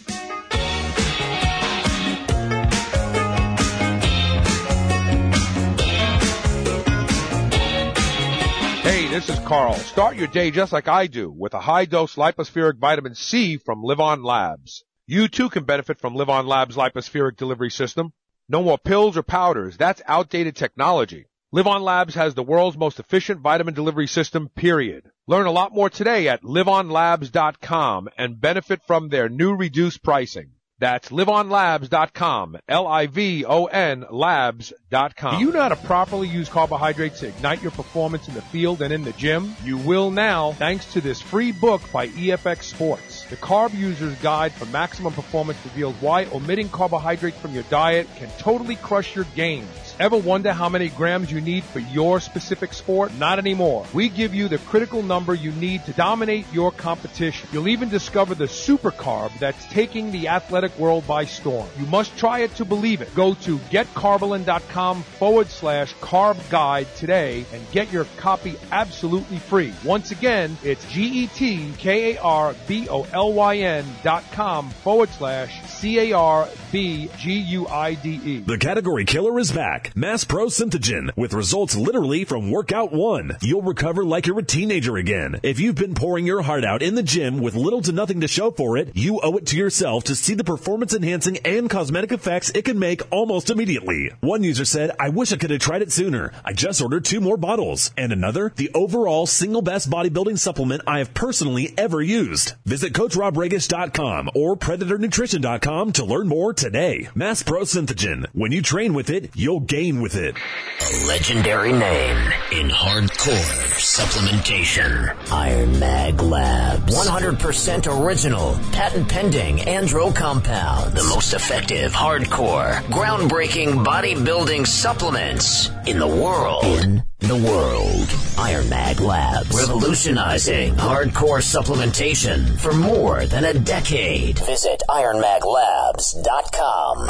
Hey, this is Carl. Start your day just like I do with a high-dose lipospheric vitamin C from Live On Labs. You too can benefit from Live On Labs' lipospheric delivery system. No more pills or powders. That's outdated technology. Live On Labs has the world's most efficient vitamin delivery system, period. Learn a lot more today at liveonlabs.com and benefit from their new reduced pricing. That's liveonlabs.com, Livon labs.com. Do you know how to properly use carbohydrates to ignite your performance in the field and in the gym? You will now, thanks to this free book by EFX Sports. The Carb User's Guide for Maximum Performance reveals why omitting carbohydrates from your diet can totally crush your gains. Ever wonder how many grams you need for your specific sport? Not anymore. We give you the critical number you need to dominate your competition. You'll even discover the super carb that's taking the athletic world by storm. You must try it to believe it. Go to getcarbolin.com/carb guide today and get your copy absolutely free. Once again, it's getkarbolin.com/CARBGUIDE. The category killer is back. Mass Pro Synthogen, with results literally from workout one. You'll recover like you're a teenager again. If you've been pouring your heart out in the gym with little to nothing to show for it, you owe it to yourself to see the performance-enhancing and cosmetic effects it can make almost immediately. One user said, "I wish I could have tried it sooner. I just ordered 2 more bottles." And another, "The overall single best bodybuilding supplement I have personally ever used." Visit CoachRobRegish.com or PredatorNutrition.com to learn more today. Mass Pro Synthogen. When you train with it, you'll gain with it. A legendary name in hardcore supplementation. Iron Mag Labs. 100% original, patent pending andro compound. The most effective hardcore, groundbreaking bodybuilding supplements in the world. Iron Mag Labs. Revolutionizing hardcore supplementation for more than a decade. Visit ironmaglabs.com.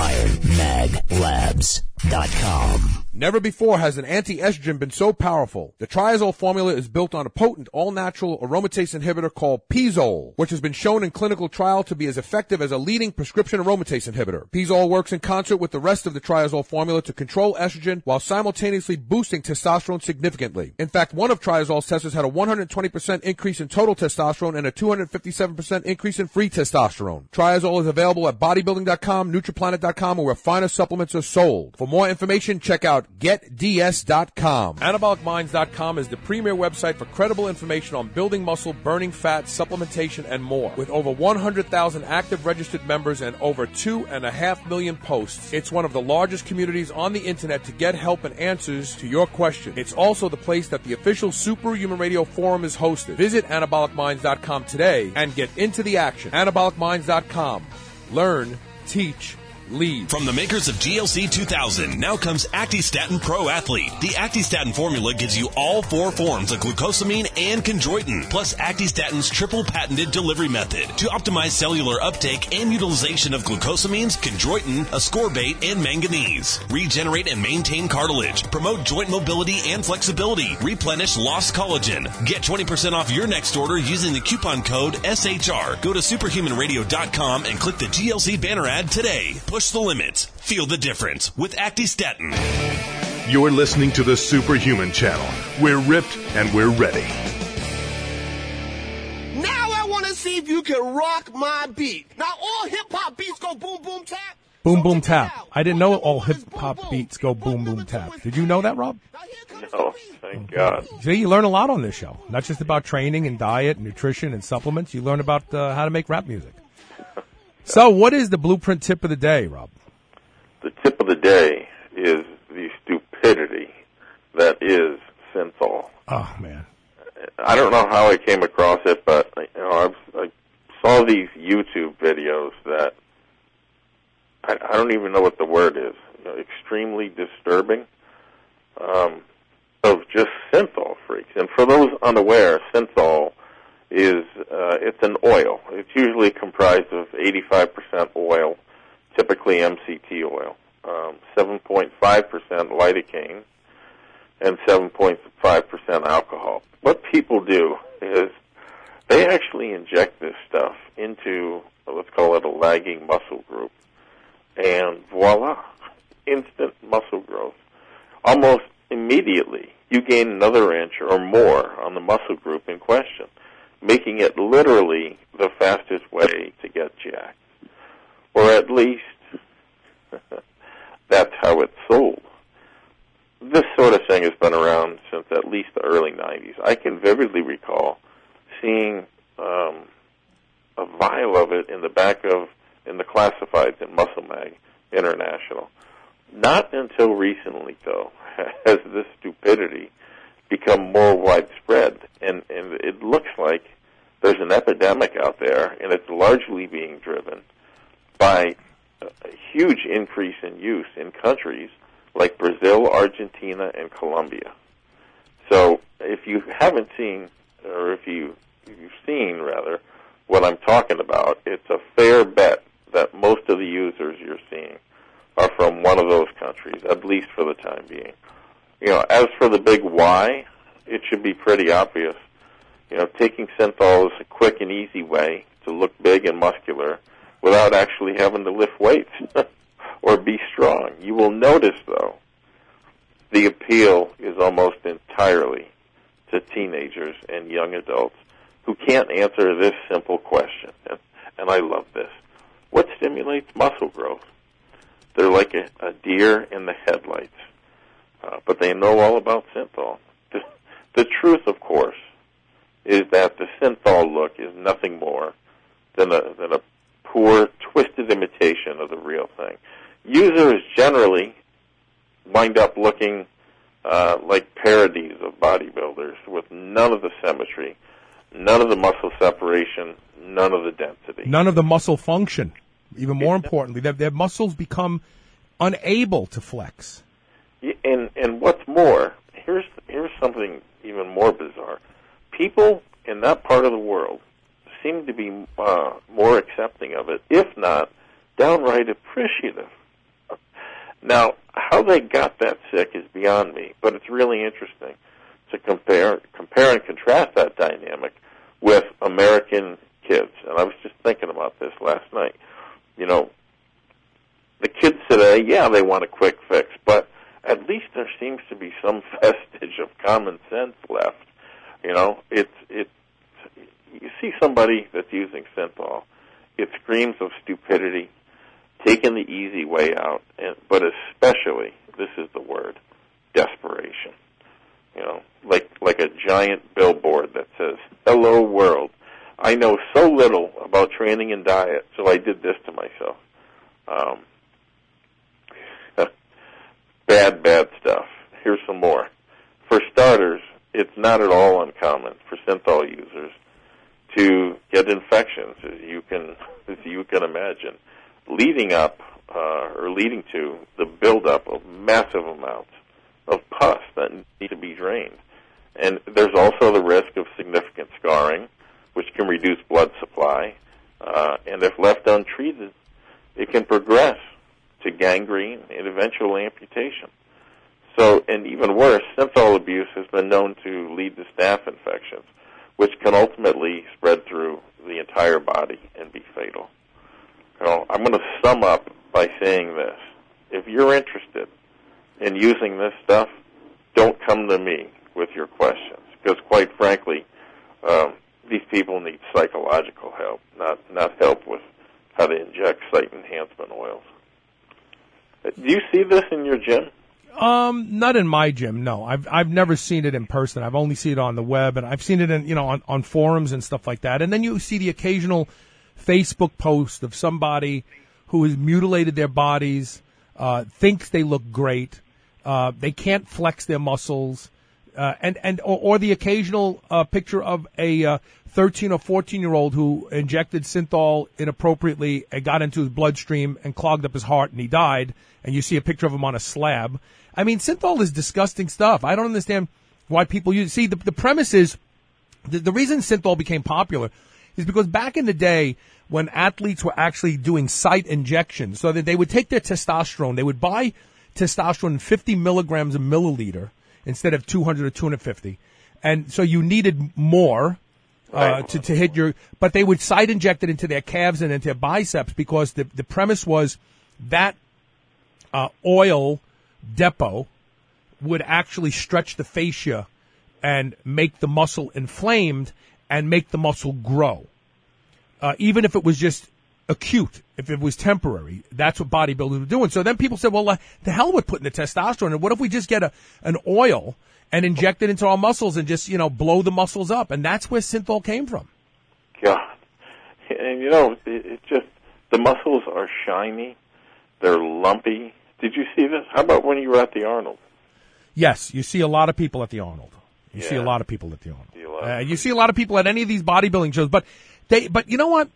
ironmaglabs.com. Never before has an anti-estrogen been so powerful. The triazole formula is built on a potent, all-natural aromatase inhibitor called Pizole, which has been shown in clinical trial to be as effective as a leading prescription aromatase inhibitor. Pizole works in concert with the rest of the triazole formula to control estrogen while simultaneously boosting testosterone significantly. In fact, one of triazole's testers had a 120% increase in total testosterone and a 257% increase in free testosterone. Triazole is available at bodybuilding.com, nutriplanet.com, or where finer supplements are sold. For more information, check out GetDS.com. AnabolicMinds.com is the premier website for credible information on building muscle, burning fat, supplementation, and more. With over 100,000 active registered members and over 2.5 million posts, it's one of the largest communities on the internet to get help and answers to your questions. It's also the place that the official Superhuman Radio Forum is hosted. Visit AnabolicMinds.com today and get into the action. AnabolicMinds.com. Learn, teach, lead. From the makers of GLC 2000, now comes Actistatin Pro Athlete. The Actistatin formula gives you all 4 forms of glucosamine and chondroitin, plus Actistatin's triple patented delivery method to optimize cellular uptake and utilization of glucosamines, chondroitin, ascorbate, and manganese. Regenerate and maintain cartilage, promote joint mobility and flexibility, replenish lost collagen. Get 20% off your next order using the coupon code SHR. Go to superhumanradio.com and click the GLC banner ad today. Push the limits. Feel the difference with Actistatin. You're listening to the Superhuman Channel. We're ripped and we're ready. Now I want to see if you can rock my beat. Now all hip-hop beats go boom, boom, tap. Boom, boom, tap. I didn't know all hip-hop beats go boom, boom, tap. Did you know that, Rob? No, thank God. See, you learn a lot on this show. Not just about training and diet, and nutrition, and supplements. You learn about how to make rap music. So what is the blueprint tip of the day, Rob? The tip of the day is the stupidity that is synthol. Oh, man. I don't know how I came across it, but I saw these YouTube videos that I don't even know what the word is. Extremely disturbing of just synthol freaks. And for those unaware, synthol is it's an oil. It's usually comprised of 85% oil, typically MCT oil, 7.5% lidocaine, and 7.5% alcohol. What people do is they actually inject this stuff into, let's call it a lagging muscle group, and voila, instant muscle growth. Almost immediately, you gain another inch or more on the muscle group in question, making it literally the fastest way to get jacked. Or at least, that's how it's sold. This sort of thing has been around since at least the early 90s. I can vividly recall seeing a vial of it in the classifieds in Muscle Mag International. Not until recently, though, has this stupidity become more widespread, and it looks like there's an epidemic out there, and it's largely being driven by a huge increase in use in countries like Brazil, Argentina, and Colombia. So if you haven't seen, or if you've seen, rather, what I'm talking about, it's a fair bet that most of the users you're seeing are from one of those countries, at least for the time being. As for the big why, it should be pretty obvious. Taking synthol is a quick and easy way to look big and muscular without actually having to lift weights or be strong. You will notice, though, the appeal is almost entirely to teenagers and young adults who can't answer this simple question. And I love this. What stimulates muscle growth? They're like a deer in the headlights, but they know all about synthol. The truth, of course, is that the synthol look is nothing more than a poor, twisted imitation of the real thing. Users generally wind up looking like parodies of bodybuilders with none of the symmetry, none of the muscle separation, none of the density. None of the muscle function. Even more importantly, their muscles become unable to flex. And what's more, here's something even more bizarre. People in that part of the world seem to be more accepting of it, if not downright appreciative. Now, how they got that sick is beyond me, but it's really interesting to compare and contrast that dynamic with American kids. And I was just thinking about this last night. You know, the kids today, yeah, they want a quick fix, but at least there seems to be some vestige of common sense left. You know, you see somebody that's using Synthol, it screams of stupidity, taking the easy way out, but especially, this is the word, desperation. You know, like a giant billboard that says, "Hello world, I know so little about training and diet, so I did this to myself." Bad stuff. Here's some more. For starters, it's not at all uncommon for Synthol users to get infections, as you can imagine, leading to the buildup of massive amounts of pus that need to be drained. And there's also the risk of significant scarring, which can reduce blood supply, and if left untreated, it can progress to gangrene and eventual amputation. So, and even worse, Synthol abuse has been known to lead to staph infections, which can ultimately spread through the entire body and be fatal. So I'm going to sum up by saying this. If you're interested in using this stuff, don't come to me with your questions, because quite frankly, these people need psychological help, not help with how to inject site enhancement oils. Do you see this in your gym? Not in my gym, no. I've never seen it in person. I've only seen it on the web, and I've seen it in, on forums and stuff like that. And then you see the occasional Facebook post of somebody who has mutilated their bodies, thinks they look great, they can't flex their muscles, or the occasional picture of a 13 or 14-year-old who injected Synthol inappropriately and got into his bloodstream and clogged up his heart, and he died, and you see a picture of him on a slab. I mean, Synthol is disgusting stuff. I don't understand why people use it. See, the premise is, the reason Synthol became popular is because back in the day when athletes were actually doing site injections, so that they would take their testosterone, they would buy testosterone 50 milligrams a milliliter instead of 200 or 250. And so you needed more to hit your, but they would site inject it into their calves and into their biceps because the premise was that oil depot would actually stretch the fascia and make the muscle inflamed and make the muscle grow. Even if it was just acute, if it was temporary, that's what bodybuilders were doing. So then people said, well, the hell with putting the testosterone in. What if we just get an oil and inject it into our muscles and just, blow the muscles up? And that's where Synthol came from. God. And, it's just, the muscles are shiny. They're lumpy. Did you see this? How about when you were at the Arnold? Yes, you see a lot of people at the Arnold. You see a lot of people at the Arnold. You see a lot of people at any of these bodybuilding shows. But you know what?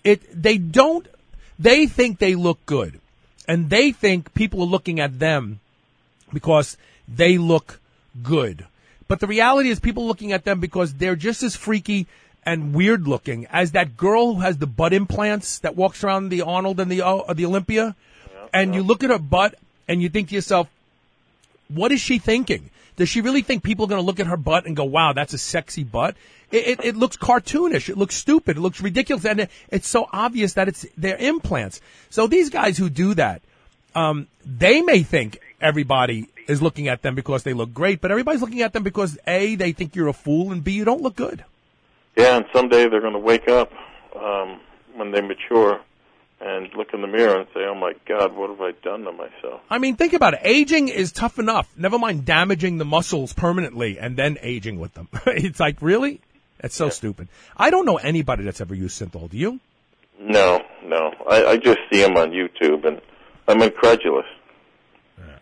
They think they look good. And they think people are looking at them because they look good. But the reality is people are looking at them because they're just as freaky and weird looking as that girl who has the butt implants that walks around the Arnold and the Olympia. And you look at her butt and you think to yourself, what is she thinking? Does she really think people are going to look at her butt and go, wow, that's a sexy butt? It looks cartoonish. It looks stupid. It looks ridiculous. And it's so obvious that it's their implants. So these guys who do that, they may think everybody is looking at them because they look great, but everybody's looking at them because A, they think you're a fool, and B, you don't look good. Yeah, and someday they're going to wake up when they mature and look in the mirror and say, oh, my God, what have I done to myself? I mean, think about it. Aging is tough enough. Never mind damaging the muscles permanently and then aging with them. It's like, really? That's so stupid. I don't know anybody that's ever used Synthol. Do you? No. I just see them on YouTube, and I'm incredulous.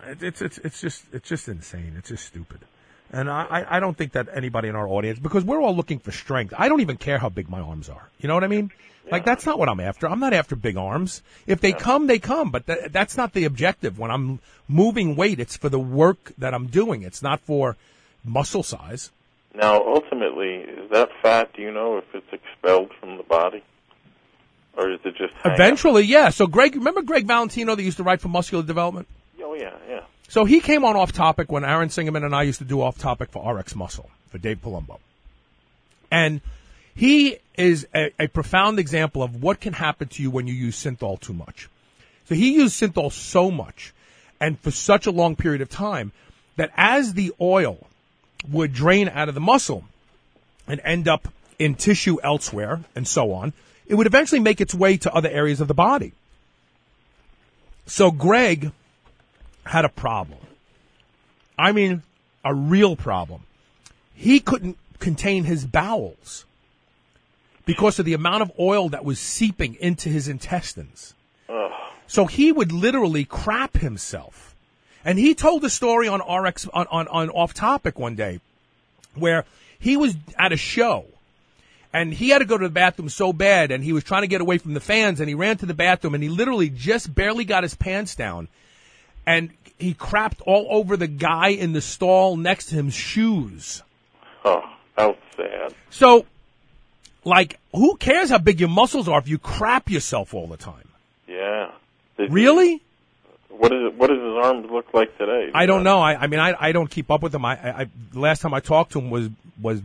It's just insane. It's just stupid. And I don't think that anybody in our audience, because we're all looking for strength. I don't even care how big my arms are. You know what I mean? Yeah. Like, that's not what I'm after. I'm not after big arms. If they come, they come. But that's not the objective. When I'm moving weight, it's for the work that I'm doing. It's not for muscle size. Now, ultimately, is that fat, do you know if it's expelled from the body? Or is it just eventually, yeah. So remember Greg Valentino that used to write for Muscular Development? Oh, yeah. So he came on Off Topic when Aaron Singerman and I used to do Off Topic for RX Muscle, for Dave Palumbo. And he is a profound example of what can happen to you when you use Synthol too much. So he used Synthol so much and for such a long period of time that as the oil would drain out of the muscle and end up in tissue elsewhere and so on, it would eventually make its way to other areas of the body. So Greg had a problem. I mean, a real problem. He couldn't contain his bowels because of the amount of oil that was seeping into his intestines. Ugh. So he would literally crap himself. And he told a story on RX on Off Topic one day where he was at a show and he had to go to the bathroom so bad and he was trying to get away from the fans and he ran to the bathroom and he literally just barely got his pants down and he crapped all over the guy in the stall next to him's shoes. Oh, how sad. So, like, who cares how big your muscles are if you crap yourself all the time? Yeah. Really? What does his arms look like today? I don't know. I mean, I don't keep up with him. The last time I talked to him was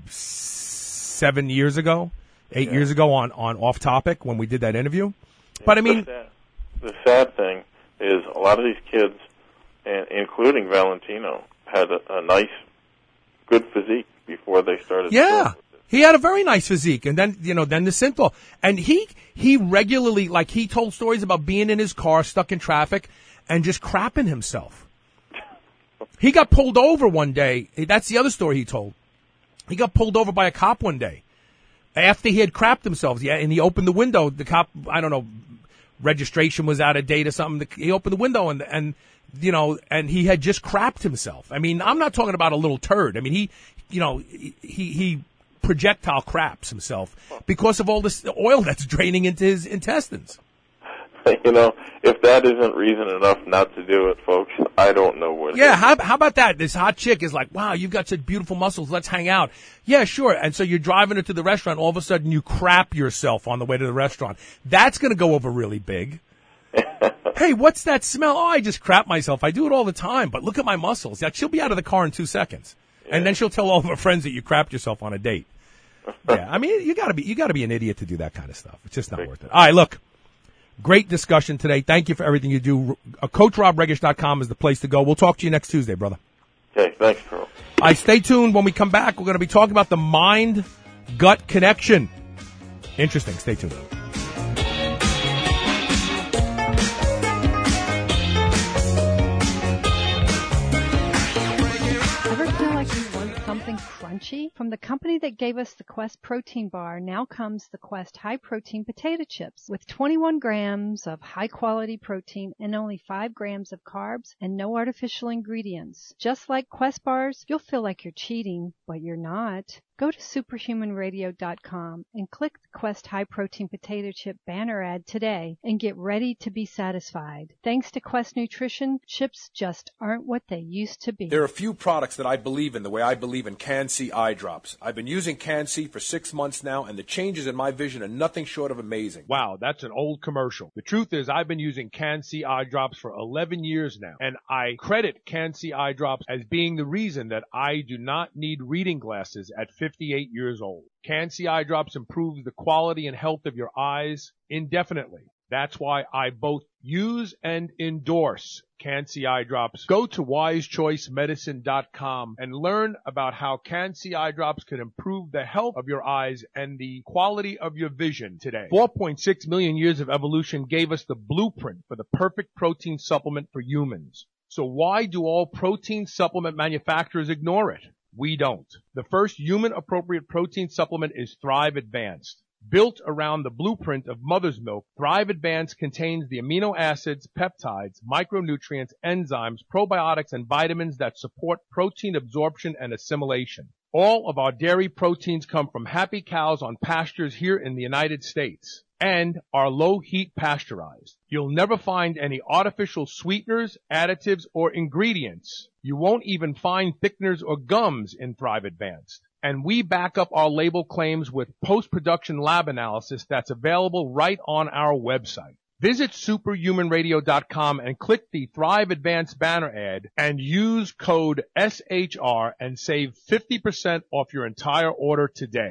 7 years ago, 8 years ago on Off Topic when we did that interview. But I mean, the sad thing is a lot of these kids, and including Valentino, had a nice, good physique before they started. Yeah. He had a very nice physique, and then the Synthol. And he regularly, like, he told stories about being in his car, stuck in traffic, and just crapping himself. He got pulled over one day. That's the other story he told. He got pulled over by a cop one day after he had crapped himself. Yeah, and he opened the window. The cop, I don't know, registration was out of date or something. He opened the window and he had just crapped himself. I mean, I'm not talking about a little turd. I mean, he projectile craps himself because of all this oil that's draining into his intestines. If that isn't reason enough not to do it, folks, I don't know what. Yeah, how about that? This hot chick is like, wow, you've got such beautiful muscles. Let's hang out. Yeah, sure. And so you're driving her to the restaurant. All of a sudden, you crap yourself on the way to the restaurant. That's going to go over really big. Hey, what's that smell? Oh, I just crap myself. I do it all the time. But look at my muscles. She'll be out of the car in 2 seconds, and then she'll tell all of her friends that you crapped yourself on a date. Yeah, I mean, you got to be an idiot to do that kind of stuff. It's just not worth it. All right, look. Great discussion today. Thank you for everything you do. CoachRobRegish.com is the place to go. We'll talk to you next Tuesday, brother. Okay, thanks, Carl. All right, stay tuned. When we come back, we're going to be talking about the mind-gut connection. Interesting. Stay tuned. Ever feel like you want something crunchy? From the company that gave us the Quest protein bar, now comes the Quest high protein potato chips with 21 grams of high quality protein and only 5 grams of carbs and no artificial ingredients. Just like Quest bars, you'll feel like you're cheating, but you're not. Go to superhumanradio.com and click the Quest high protein potato chip banner ad today and get ready to be satisfied. Thanks to Quest Nutrition, chips just aren't what they used to be. There are a few products that I believe in the way I believe in Can-C eye drops. I've been using Can-C for 6 months now, and the changes in my vision are nothing short of amazing. Wow, that's an old commercial. The truth is I've been using Can-C eye drops for 11 years now, and I credit Can-C eye drops as being the reason that I do not need reading glasses at 58 years old. Can-C eye drops improves the quality and health of your eyes indefinitely. That's why I both use and endorse Can-C eye drops. Go to wisechoicemedicine.com and learn about how Can-C eye drops can improve the health of your eyes and the quality of your vision today. 4.6 million years of evolution gave us the blueprint for the perfect protein supplement for humans. So why do all protein supplement manufacturers ignore it? We don't. The first human-appropriate protein supplement is Thrive Advanced. Built around the blueprint of mother's milk, Thrive Advanced contains the amino acids, peptides, micronutrients, enzymes, probiotics, and vitamins that support protein absorption and assimilation. All of our dairy proteins come from happy cows on pastures here in the United States and are low-heat pasteurized. You'll never find any artificial sweeteners, additives, or ingredients. You won't even find thickeners or gums in Thrive Advanced. And we back up our label claims with post-production lab analysis that's available right on our website. Visit superhumanradio.com and click the Thrive Advanced banner ad and use code SHR and save 50% off your entire order today.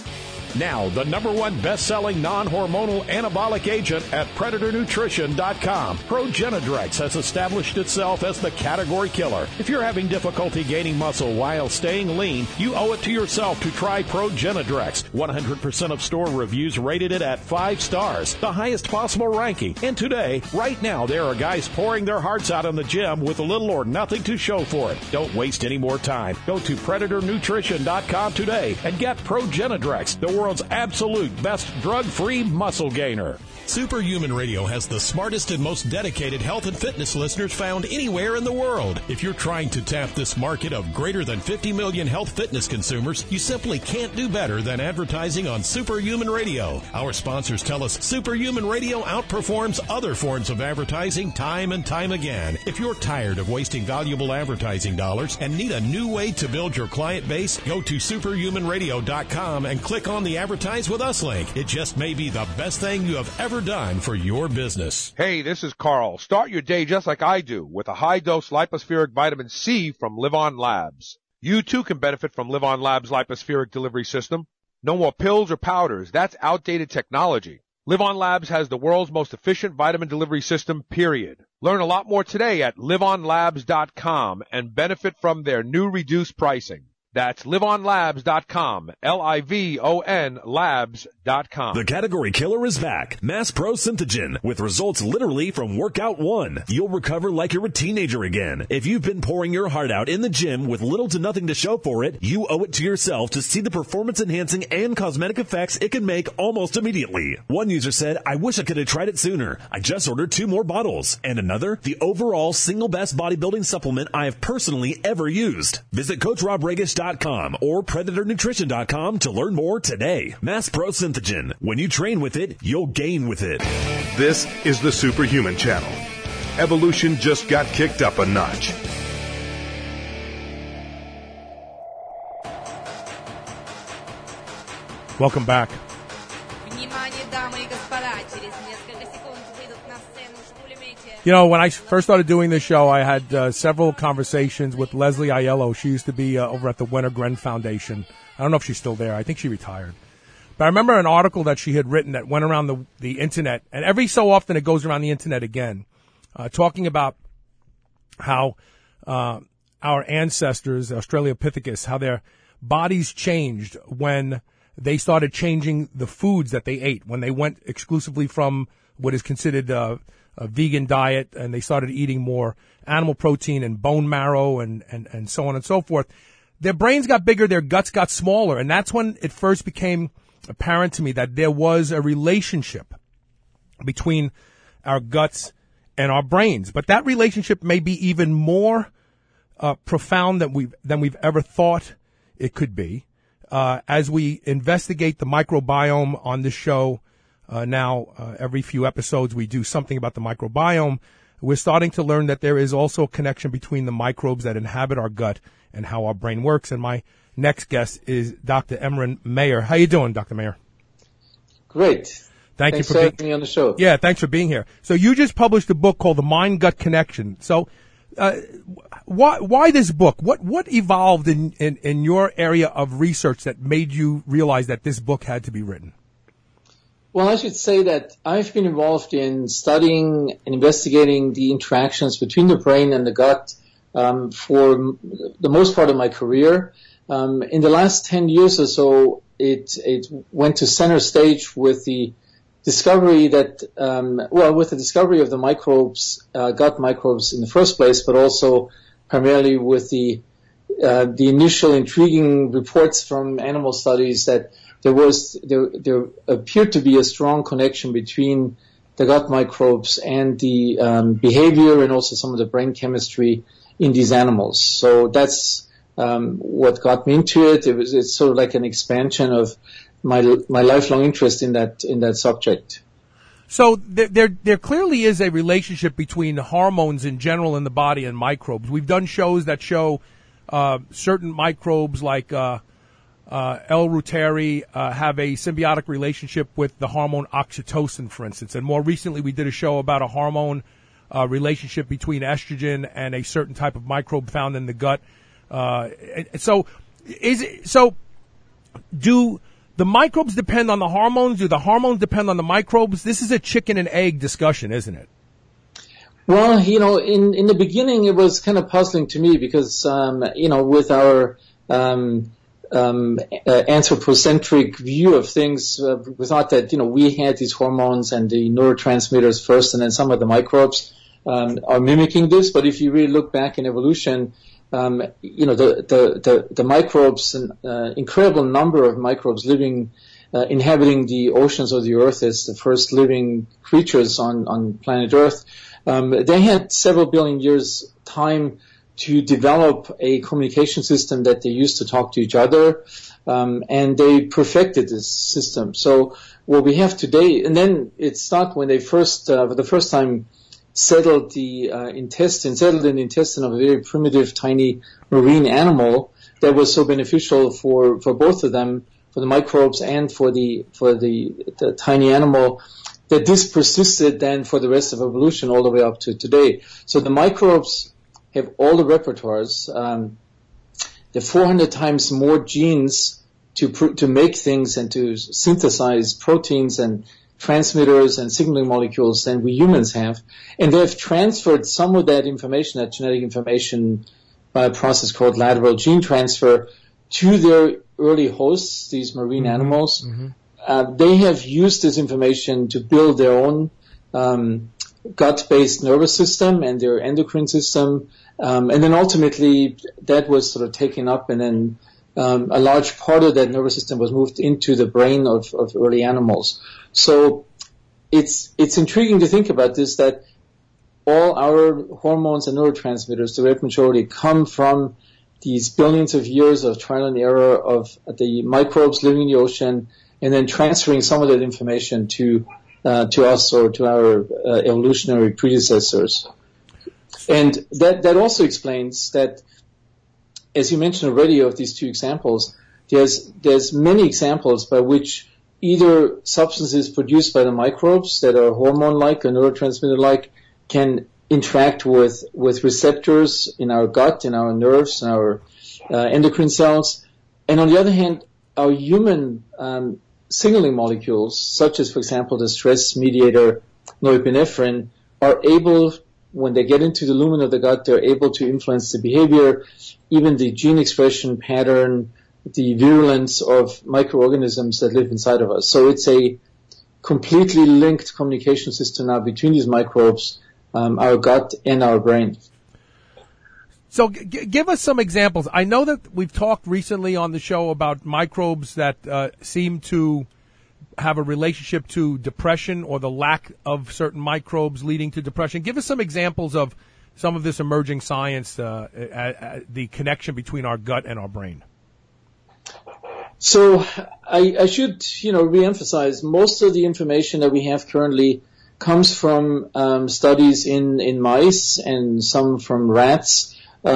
Now, the #1 best-selling non-hormonal anabolic agent at PredatorNutrition.com. Progenadrex has established itself as the category killer. If you're having difficulty gaining muscle while staying lean, you owe it to yourself to try Progenadrex. 100% of store reviews rated it at 5 stars, the highest possible ranking. And today, right now, there are guys pouring their hearts out in the gym with little or nothing to show for it. Don't waste any more time. Go to PredatorNutrition.com today and get Progenadrex, the world's absolute best drug-free muscle gainer. Superhuman Radio has the smartest and most dedicated health and fitness listeners found anywhere in the world. If you're trying to tap this market of greater than 50 million health fitness consumers, you simply can't do better than advertising on Superhuman Radio. Our sponsors tell us Superhuman Radio outperforms other forms of advertising time and time again. If you're tired of wasting valuable advertising dollars and need a new way to build your client base, go to superhumanradio.com and click on the Advertise With Us link. It just may be the best thing you have ever done for your business. Hey, this is Carl. Start your day just like I do with a high-dose lipospheric vitamin C from Live On Labs. You too can benefit from Live On Labs' lipospheric delivery system. No more pills or powders. That's outdated technology. Live On Labs has the world's most efficient vitamin delivery system, period. Learn a lot more today at liveonlabs.com and benefit from their new reduced pricing. That's liveonlabs.com, Livon labs.com. The category killer is back. Mass Pro Synthogen, with results literally from workout 1. You'll recover like you're a teenager again. If you've been pouring your heart out in the gym with little to nothing to show for it, you owe it to yourself to see the performance-enhancing and cosmetic effects it can make almost immediately. One user said, "I wish I could have tried it sooner. I just ordered 2 more bottles." And another, "The overall single best bodybuilding supplement I have personally ever used." Visit CoachRobRegish.com or PredatorNutrition.com to learn more today. Mass Pro Synthogen. When you train with it, you'll gain with it. This is the Superhuman Channel. Evolution just got kicked up a notch. Welcome back. You know, when I first started doing this show, I had several conversations with Leslie Aiello. She used to be over at the Wenner-Gren Foundation. I don't know if she's still there. I think she retired. But I remember an article that she had written that went around the Internet, and every so often it goes around the Internet again, talking about how our ancestors, Australopithecus, how their bodies changed when they started changing the foods that they ate, when they went exclusively from what is considered a vegan diet, and they started eating more animal protein and bone marrow and so on and so forth. Their brains got bigger, their guts got smaller, and that's when it first became apparent to me that there was a relationship between our guts and our brains. But that relationship may be even more profound than we've ever thought it could be. As we investigate the microbiome on this show, every few episodes we do something about the microbiome. We're starting to learn that there is also a connection between the microbes that inhabit our gut and how our brain works. And my next guest is Dr. Emran Meir. How you doing, Dr. Meir? Great. Thanks for having me on the show. Yeah, thanks for being here. So you just published a book called The Mind-Gut Connection. So why this book? What evolved in your area of research that made you realize that this book had to be written? Well, I should say that I've been involved in studying and investigating the interactions between the brain and the gut for the most part of my career. In the last 10 years or so, it went to center stage with the discovery that, with the discovery of the microbes, gut microbes in the first place, but also primarily with the initial intriguing reports from animal studies that there appeared to be a strong connection between the gut microbes and the behavior and also some of the brain chemistry in these animals. So that's what got me into it. It's sort of like an expansion of my lifelong interest in that subject. So there clearly is a relationship between hormones in general in the body and microbes. We've done shows that show certain microbes like L. reuteri have a symbiotic relationship with the hormone oxytocin, for instance. And more recently, we did a show about a hormone relationship between estrogen and a certain type of microbe found in the gut. Do the microbes depend on the hormones? Do the hormones depend on the microbes? This is a chicken and egg discussion, isn't it? Well, in the beginning, it was kind of puzzling to me because, with our anthropocentric view of things, we thought that, we had these hormones and the neurotransmitters first, and then some of the microbes are mimicking this. But if you really look back in evolution, the microbes, an incredible number of microbes inhabiting the oceans of the earth as the first living creatures on planet Earth, they had several billion years time to develop a communication system that they used to talk to each other, and they perfected this system. So what we have today, and then it's not when they for the first time settled in the intestine of a very primitive, tiny marine animal that was so beneficial for both of them, for the microbes and for the tiny animal, that this persisted then for the rest of evolution all the way up to today. So the microbes have all the repertoires, the 400 times more genes to make things and to synthesize proteins and transmitters and signaling molecules than we humans have. And they have transferred some of that information, that genetic information, by a process called lateral gene transfer to their early hosts, these marine animals. Mm-hmm. They have used this information to build their own gut-based nervous system and their endocrine system. And then ultimately that was sort of taken up, and then a large part of that nervous system was moved into the brain of early animals. So it's intriguing to think about this, that all our hormones and neurotransmitters, the great majority, come from these billions of years of trial and error of the microbes living in the ocean, and then transferring some of that information to us or to our evolutionary predecessors. And that also explains that, as you mentioned already of these two examples, there's many examples by which either substances produced by the microbes that are hormone-like or neurotransmitter-like can interact with receptors in our gut, in our nerves, in our endocrine cells. And on the other hand, our human signaling molecules, such as, for example, the stress mediator norepinephrine, are able, when they get into the lumen of the gut, they're able to influence the behavior, even the gene expression pattern, the virulence of microorganisms that live inside of us. So it's a completely linked communication system now between these microbes, our gut and our brain. So give us some examples. I know that we've talked recently on the show about microbes that seem to have a relationship to depression, or the lack of certain microbes leading to depression. Give us some examples of some of this emerging science, the connection between our gut and our brain. So I should, reemphasize, most of the information that we have currently comes from studies in mice and some from rats.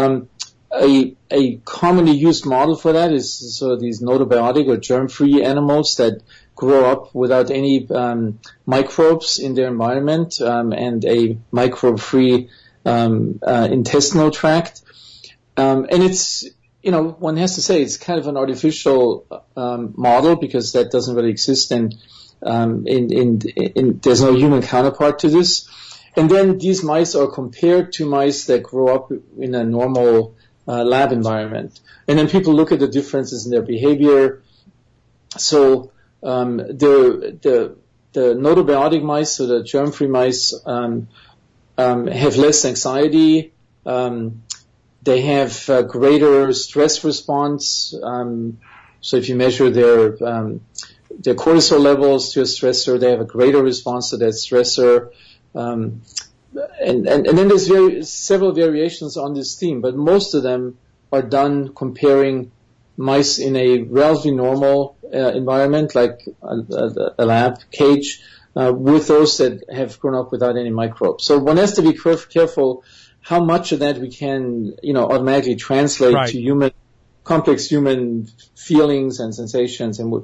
A commonly used model for that is sort of these notobiotic or germ-free animals that grow up without any microbes in their environment, and a microbe-free intestinal tract. And it's, one has to say it's kind of an artificial model, because that doesn't really exist, and there's no human counterpart to this. And then these mice are compared to mice that grow up in a normal lab environment. And then people look at the differences in their behavior. So the notobiotic mice, so the germ-free mice, have less anxiety. They have greater stress response. So if you measure their cortisol levels to a stressor, they have a greater response to that stressor. And then there's several variations on this theme, but most of them are done comparing mice in a relatively normal environment, like a lab cage, with those that have grown up without any microbes. So one has to be careful how much of that we can, automatically translate right. to complex human feelings and sensations and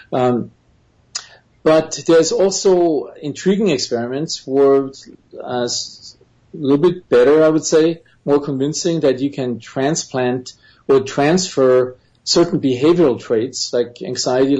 but there's also intriguing experiments where a little bit better, I would say, more convincing, that you can transplant or transfer certain behavioral traits like anxiety,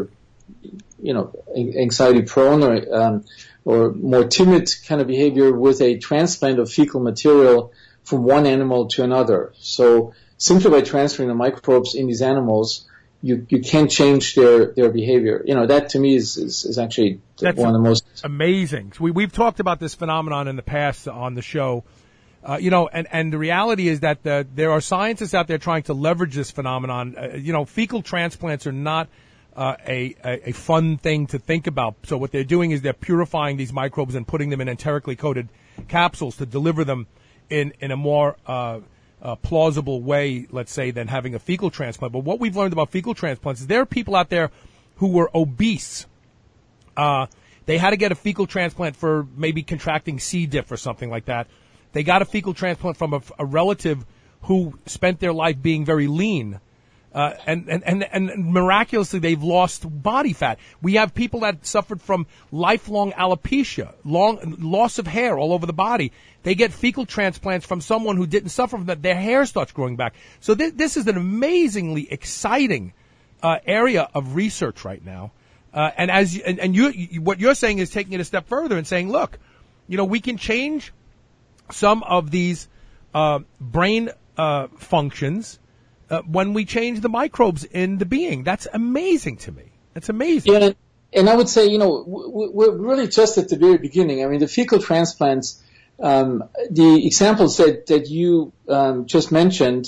anxiety prone or more timid kind of behavior with a transplant of fecal material from one animal to another. So simply by transferring the microbes in these animals, you can change their behavior. That to me is actually one of the most amazing. So we've talked about this phenomenon in the past on the show. And the reality is that there are scientists out there trying to leverage this phenomenon. Fecal transplants are not a fun thing to think about. So what they're doing is they're purifying these microbes and putting them in enterically coated capsules to deliver them in a more plausible way, let's say, than having a fecal transplant. But what we've learned about fecal transplants is there are people out there who were obese. They had to get a fecal transplant for maybe contracting C. diff or something like that. They got a fecal transplant from a relative who spent their life being very lean. And miraculously they've lost body fat. We have people that suffered from lifelong alopecia, loss of hair all over the body. They get fecal transplants from someone who didn't suffer from that. Their hair starts growing back. So this is an amazingly exciting area of research right now. And what you're saying is taking it a step further and saying, look, we can change some of these brain functions when we change the microbes in the being. That's amazing to me. That's amazing. Yeah, and I would say, we're really just at the very beginning. I mean, the fecal transplants, the examples that you just mentioned,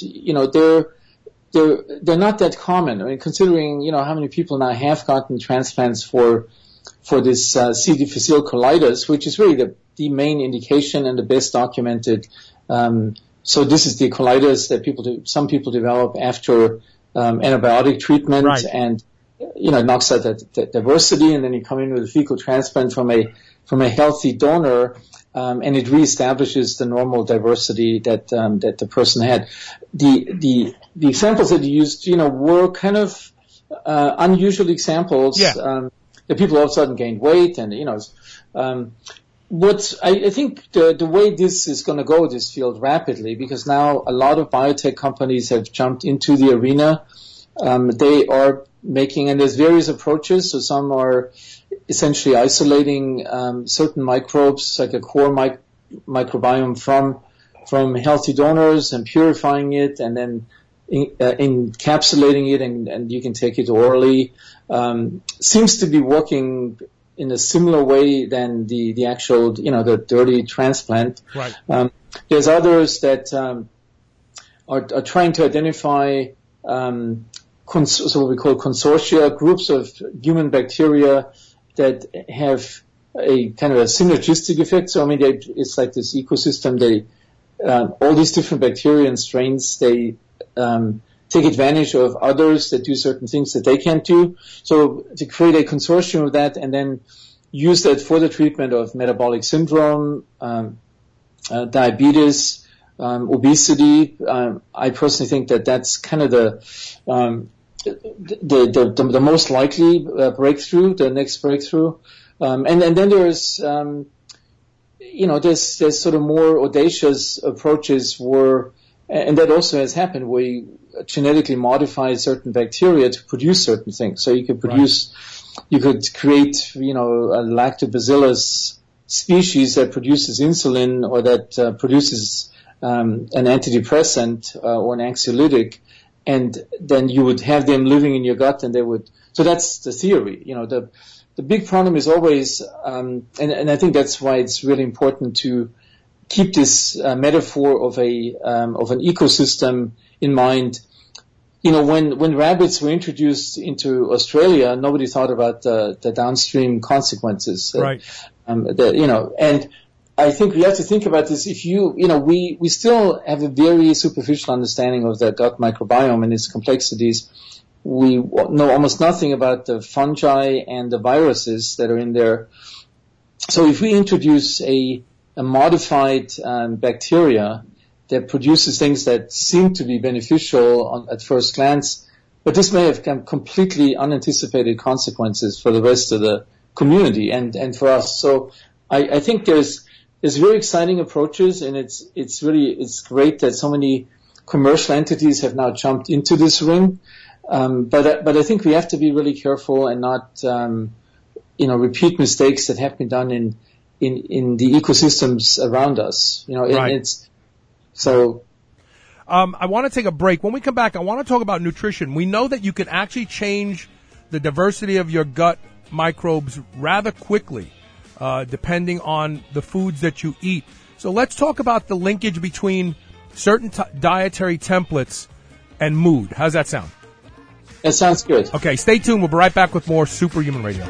they're not that common. I mean, considering how many people now have gotten transplants for this C. difficile colitis, which is really the main indication and the best documented. So this is the colitis that some people develop after antibiotic treatment, right. And it knocks out the diversity, and then you come in with a fecal transplant from a healthy donor, and it reestablishes the normal diversity that the person had. The examples that you used, were kind of unusual examples. Yeah. That people all of a sudden gained weight, and I think the way this is going to go, this field, rapidly, because now a lot of biotech companies have jumped into the arena. They are making, and there's various approaches. So some are essentially isolating certain microbes, like a core microbiome from healthy donors, and purifying it, and then encapsulating it, and you can take it orally. Seems to be working in a similar way than the actual, the dirty transplant. Right. There's others that are trying to identify so what we call consortia, groups of human bacteria that have a kind of a synergistic effect. So it's like this ecosystem. All these different bacteria and strains, they take advantage of others that do certain things that they can't do. So to create a consortium of that and then use that for the treatment of metabolic syndrome, diabetes, obesity. I personally think that's kind of the most likely breakthrough, the next breakthrough. And then there's there's sort of more audacious approaches where, and that also has happened, where you genetically modify certain bacteria to produce certain things. So you could you could create, a lactobacillus species that produces insulin, or that produces an antidepressant or an anxiolytic, and then you would have them living in your gut, and they would. So that's the theory. The big problem is always, and I think that's why it's really important to keep this metaphor of an ecosystem in mind. when rabbits were introduced into Australia, nobody thought about the downstream consequences. Right. And I think we have to think about this. We still have a very superficial understanding of the gut microbiome and its complexities. We know almost nothing about the fungi and the viruses that are in there. So if we introduce a modified bacteria that produces things that seem to be beneficial at first glance, but this may have completely unanticipated consequences for the rest of the community and for us. So I think there's very exciting approaches, and it's great that so many commercial entities have now jumped into this ring. But I think we have to be really careful and not repeat mistakes that have been done in the ecosystems around us. Right. I want to take a break. When we come back, I want to talk about nutrition. We know that you can actually change the diversity of your gut microbes rather quickly, depending on the foods that you eat. So let's talk about the linkage between certain dietary templates and mood. How's that sound? That sounds good. Okay, stay tuned. We'll be right back with more Superhuman Radio.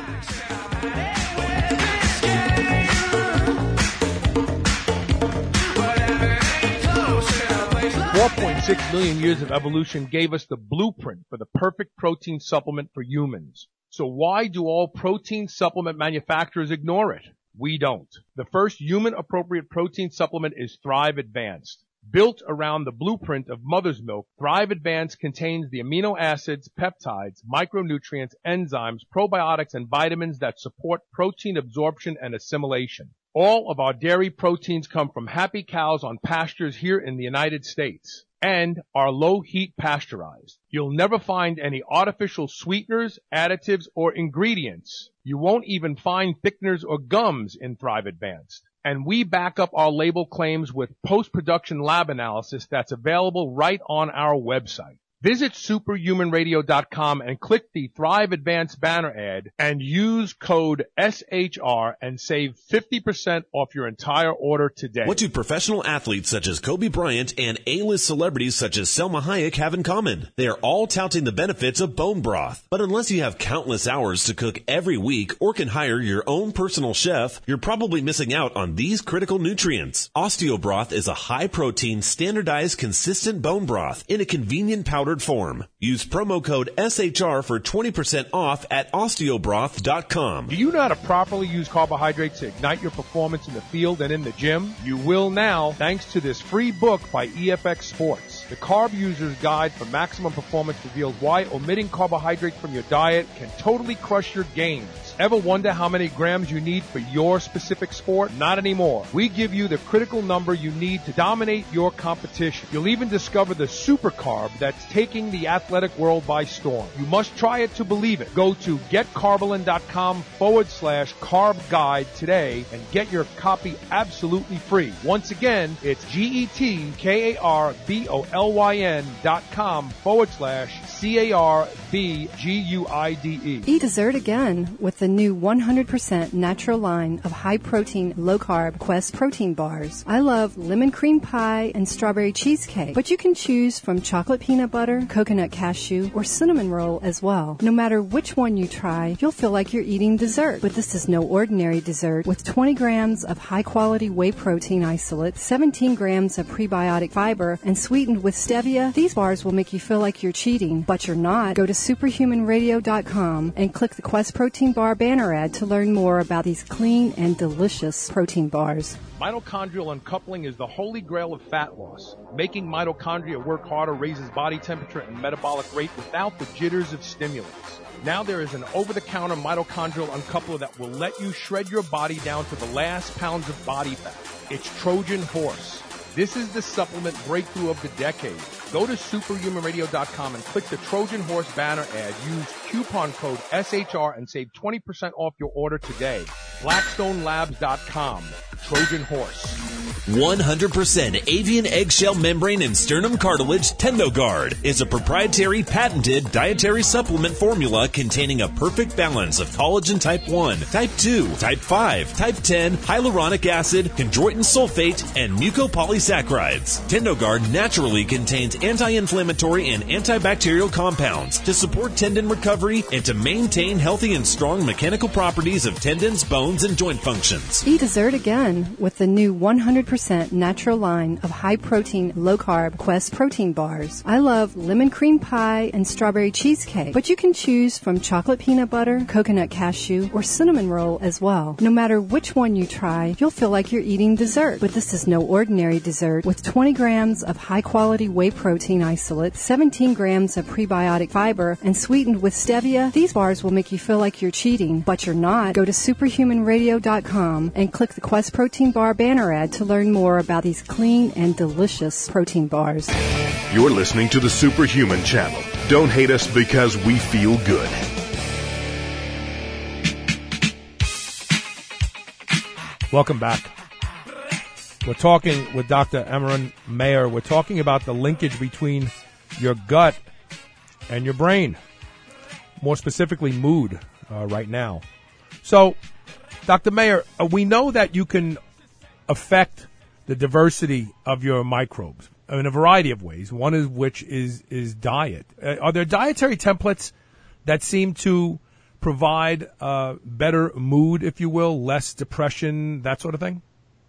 4.6 million years of evolution gave us the blueprint for the perfect protein supplement for humans. So why do all protein supplement manufacturers ignore it? We don't. The first human-appropriate protein supplement is Thrive Advanced. Built around the blueprint of mother's milk, Thrive Advanced contains the amino acids, peptides, micronutrients, enzymes, probiotics, and vitamins that support protein absorption and assimilation. All of our dairy proteins come from happy cows on pastures here in the United States and are low-heat pasteurized. You'll never find any artificial sweeteners, additives, or ingredients. You won't even find thickeners or gums in Thrive Advanced. And we back up our label claims with post-production lab analysis that's available right on our website. Visit superhumanradio.com and click the Thrive Advanced banner ad and use code SHR and save 50% off your entire order today. What do professional athletes such as Kobe Bryant and A-list celebrities such as Selma Hayek have in common? They are all touting the benefits of bone broth. But unless you have countless hours to cook every week or can hire your own personal chef, you're probably missing out on these critical nutrients. OsteoBroth is a high-protein, standardized, consistent bone broth in a convenient powder form. Use promo code SHR for 20% off at osteobroth.com. Do you know how to properly use carbohydrates to ignite your performance in the field and in the gym? You will now, thanks to this free book by EFX Sports. The Carb User's Guide for Maximum Performance reveals why omitting carbohydrates from your diet can totally crush your gains. Ever wonder how many grams you need for your specific sport? Not anymore. We give you the critical number you need to dominate your competition. You'll even discover the super carb that's taking the athletic world by storm. You must try it to believe it. Go to getcarbolin.com/carb guide today and get your copy absolutely free. Once again, it's GETKARBOLYN.com/CARBGUIDE. Eat dessert again with the new 100% natural line of high-protein, low-carb Quest protein bars. I love lemon cream pie and strawberry cheesecake, but you can choose from chocolate peanut butter, coconut cashew, or cinnamon roll as well. No matter which one you try, you'll feel like you're eating dessert. But this is no ordinary dessert. With 20 grams of high-quality whey protein isolate, 17 grams of prebiotic fiber, and sweetened with stevia, these bars will make you feel like you're cheating, but you're not. Go to superhumanradio.com and click the Quest Protein Bar banner ad to learn more about these clean and delicious protein bars. Mitochondrial uncoupling is the holy grail of fat loss. Making mitochondria work harder raises body temperature and metabolic rate without the jitters of stimulants. Now there is an over-the-counter mitochondrial uncoupler that will let you shred your body down to the last pounds of body fat. It's Trojan Horse. This is the supplement breakthrough of the decade. Go to superhumanradio.com and click the Trojan Horse banner ad. Use coupon code SHR and save 20% off your order today. BlackstoneLabs.com. Trojan Horse. 100% avian eggshell membrane and sternum cartilage TendoGuard is a proprietary patented dietary supplement formula containing a perfect balance of collagen type 1, type 2, type 5, type 10, hyaluronic acid, chondroitin sulfate, and mucopolysaccharides. TendoGuard naturally contains anti-inflammatory and antibacterial compounds to support tendon recovery and to maintain healthy and strong mechanical properties of tendons, bones, and joint functions. Eat dessert again with the new 100% natural line of high-protein, low-carb Quest protein bars. I love lemon cream pie and strawberry cheesecake, but you can choose from chocolate peanut butter, coconut cashew, or cinnamon roll as well. No matter which one you try, you'll feel like you're eating dessert. But this is no ordinary dessert. With 20 grams of high-quality whey protein isolate, 17 grams of prebiotic fiber, and sweetened with stevia, these bars will make you feel like you're cheating, but you're not. Go to superhumanradio.com and click the Quest Protein Bar banner ad to learn more about these clean and delicious protein bars. You're listening to the Superhuman Channel. Don't hate us because we feel good. Welcome back. We're talking with Dr. Amaran Mayer. We're talking about the linkage between your gut and your brain, more specifically mood right now. So, Dr. Mayer, we know that you can affect the diversity of your microbes in a variety of ways, one of which is diet. Are there dietary templates that seem to provide better mood, if you will, less depression, that sort of thing?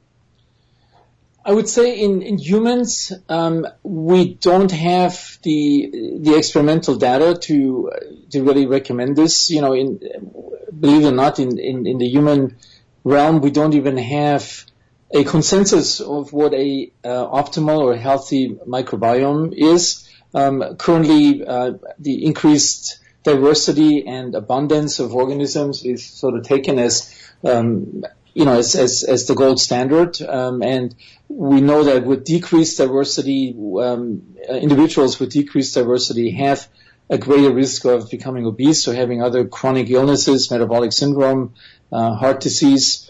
I would say in humans, we don't have the experimental data to really recommend this. You know, believe it or not, in the human realm, we don't even have a consensus of what a optimal or healthy microbiome is. Currently, the increased diversity and abundance of organisms is sort of taken as as the gold standard, and we know that with decreased diversity, individuals with decreased diversity have a greater risk of becoming obese or having other chronic illnesses, metabolic syndrome, heart disease.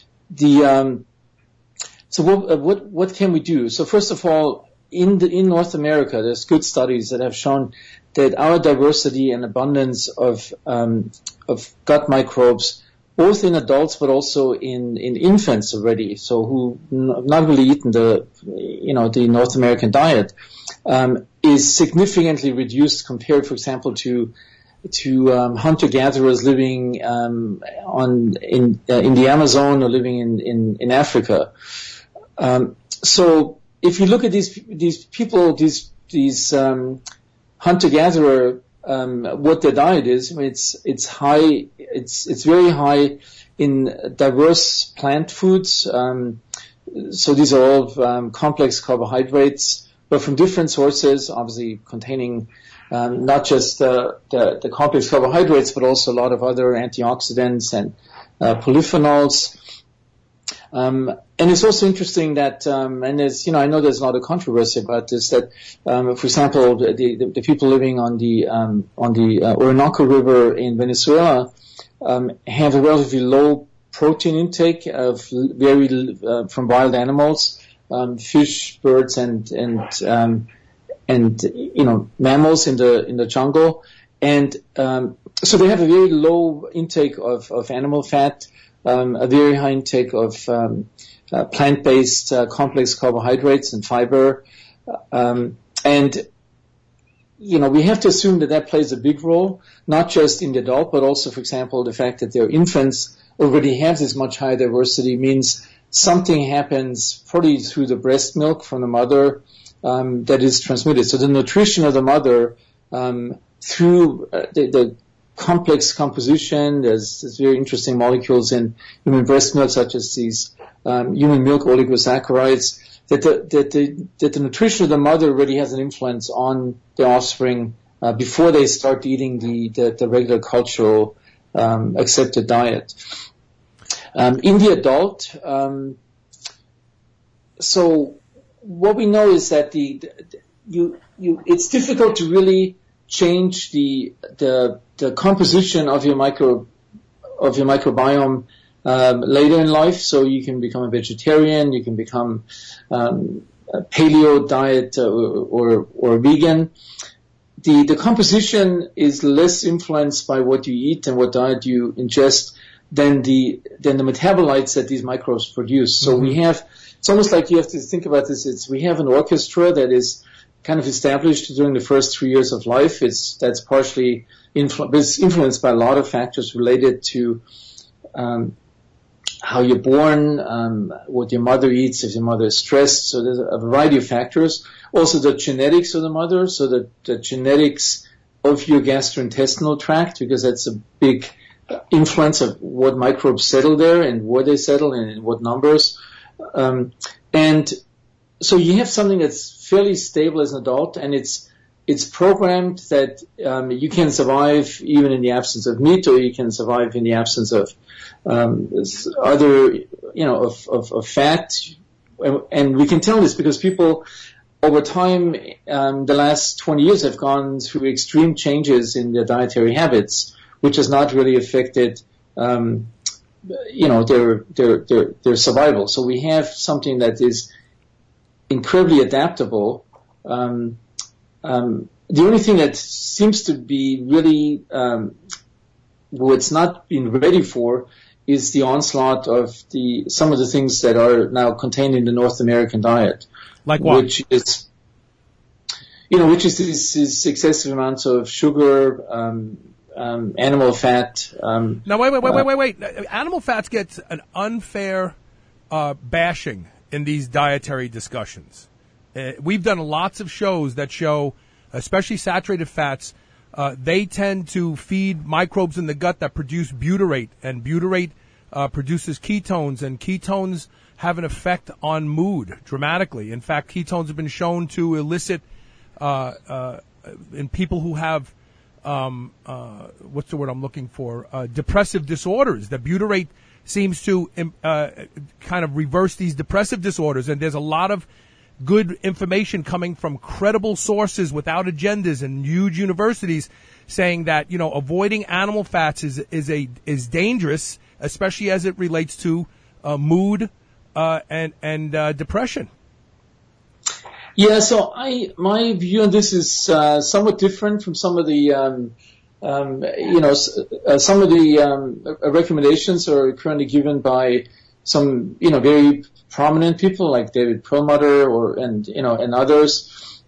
So what can we do? So first of all, in North America, there's good studies that have shown that our diversity and abundance of gut microbes, both in adults but also in infants already, so who not really eaten the North American diet, is significantly reduced compared, for example, to hunter-gatherers living in the Amazon or living in Africa. So if you look at these people, these hunter-gatherer, what their diet is, I mean, it's high, it's very high in diverse plant foods. So these are all complex carbohydrates, but from different sources, obviously containing not just the complex carbohydrates, but also a lot of other antioxidants and polyphenols. And it's also interesting that, and there's, I know there's a lot of controversy about this, that, for example, the people living on the Orinoco River in Venezuela, have a relatively low protein intake of from wild animals, fish, birds, and mammals in the jungle. And, so they have a very low intake of animal fat, a very high intake of plant-based complex carbohydrates and fiber, and we have to assume that plays a big role, not just in the adult, but also, for example, the fact that their infants already have this much higher diversity means something happens probably through the breast milk from the mother that is transmitted. So the nutrition of the mother through the complex composition. There's very interesting molecules in human breast milk, such as these human milk oligosaccharides, that the nutrition of the mother really has an influence on the offspring before they start eating the regular cultural accepted diet. In the adult, so what we know is that it's difficult to really change the composition of your microbiome later in life. So you can become a vegetarian, you can become a paleo diet or vegan. The composition is less influenced by what you eat and what diet you ingest than the metabolites that these microbes produce. So it's almost like you have to think about this. We have an orchestra that is kind of established during the first 3 years of life. That's partially influenced by a lot of factors related to how you're born, what your mother eats, if your mother is stressed. So there's a variety of factors. Also the genetics of the mother, so the genetics of your gastrointestinal tract, because that's a big influence of what microbes settle there and where they settle and in what numbers. And so you have something that's fairly stable as an adult, and it's programmed that you can survive even in the absence of meat, or you can survive in the absence of other, of fat. And we can tell this because people over time, the last 20 years have gone through extreme changes in their dietary habits, which has not really affected, their survival. So we have something that is incredibly adaptable. The only thing that seems to be really, what's not been ready for is the onslaught of some of the things that are now contained in the North American diet. Like what? Which is these excessive amounts of sugar, animal fat. Now wait. Animal fats gets an unfair bashing in these dietary discussions. We've done lots of shows that show, especially saturated fats, they tend to feed microbes in the gut that produce butyrate, and butyrate produces ketones, and ketones have an effect on mood dramatically. In fact, ketones have been shown to elicit in people who have what's the word I'm looking for? Depressive disorders. The butyrate seems to kind of reverse these depressive disorders, and there's a lot of good information coming from credible sources without agendas and huge universities saying that, avoiding animal fats is dangerous, especially as it relates to mood and depression. Yeah, so my view on this is somewhat different from some of the recommendations are currently given by some very prominent people like David Perlmutter and others.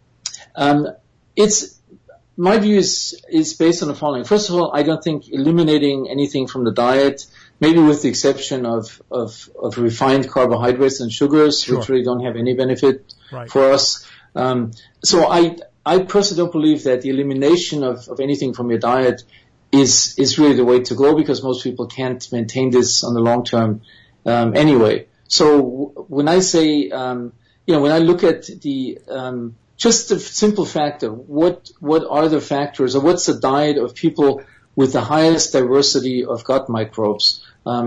My view is based on the following. First of all, I don't think eliminating anything from the diet, maybe with the exception of refined carbohydrates and sugars, which really don't have any benefit for us. So I personally don't believe that the elimination of anything from your diet is really the way to go, because most people can't maintain this on the long term anyway. So when I say, when I look at just the simple fact of what are the factors, or what's the diet of people with the highest diversity of gut microbes,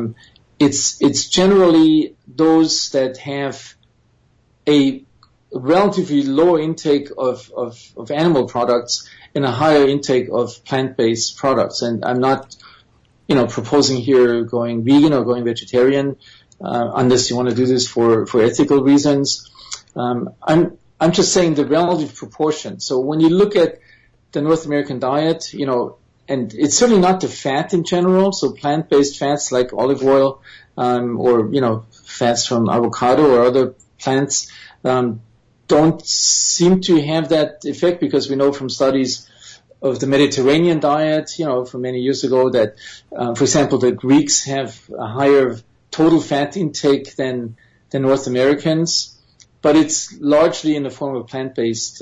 it's generally those that have a relatively lower intake of animal products and a higher intake of plant-based products. And I'm not, proposing here going vegan or going vegetarian, unless you want to do this for ethical reasons. I'm just saying the relative proportion. So when you look at the North American diet, and it's certainly not the fat in general. So plant-based fats like olive oil, or, fats from avocado or other plants, don't seem to have that effect, because we know from studies of the Mediterranean diet, from many years ago that, for example, the Greeks have a higher total fat intake than North Americans, but it's largely in the form of plant-based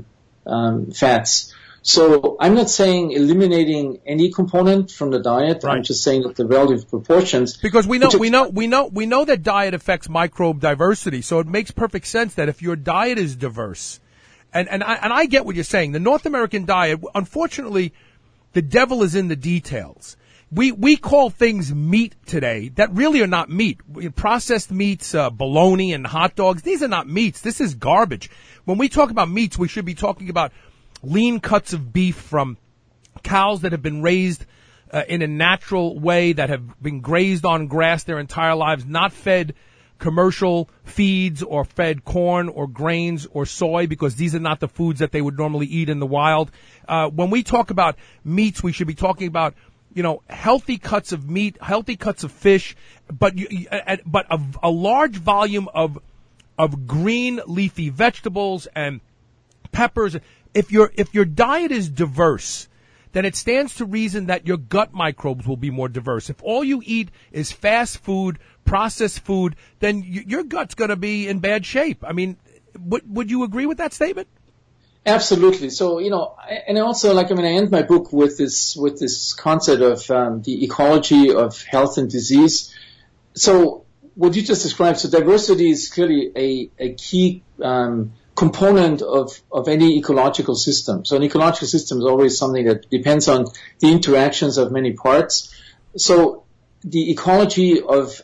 fats. So I'm not saying eliminating any component from the diet. Right. I'm just saying that the relative proportions. Because we know that diet affects microbe diversity. So it makes perfect sense that if your diet is diverse, and I get what you're saying. The North American diet, unfortunately, the devil is in the details. We call things meat today that really are not meat. Processed meats, bologna and hot dogs, these are not meats. This is garbage. When we talk about meats, we should be talking about lean cuts of beef from cows that have been raised in a natural way, that have been grazed on grass their entire lives, not fed commercial feeds or fed corn or grains or soy, because these are not the foods that they would normally eat in the wild. When we talk about meats, we should be talking about, healthy cuts of meat, healthy cuts of fish, but a large volume of green leafy vegetables and peppers. If your diet is diverse, then it stands to reason that your gut microbes will be more diverse. If all you eat is fast food, processed food, then your gut's going to be in bad shape. I mean, would you agree with that statement? Absolutely. So, and also, I end my book with this concept of the ecology of health and disease. So what you just described, so diversity is clearly a key component of any ecological system. So an ecological system is always something that depends on the interactions of many parts. So the ecology of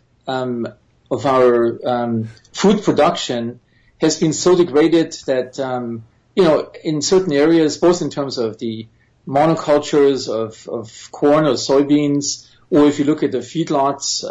our food production has been so degraded that in certain areas, both in terms of the monocultures of corn or soybeans, or if you look at the feedlots,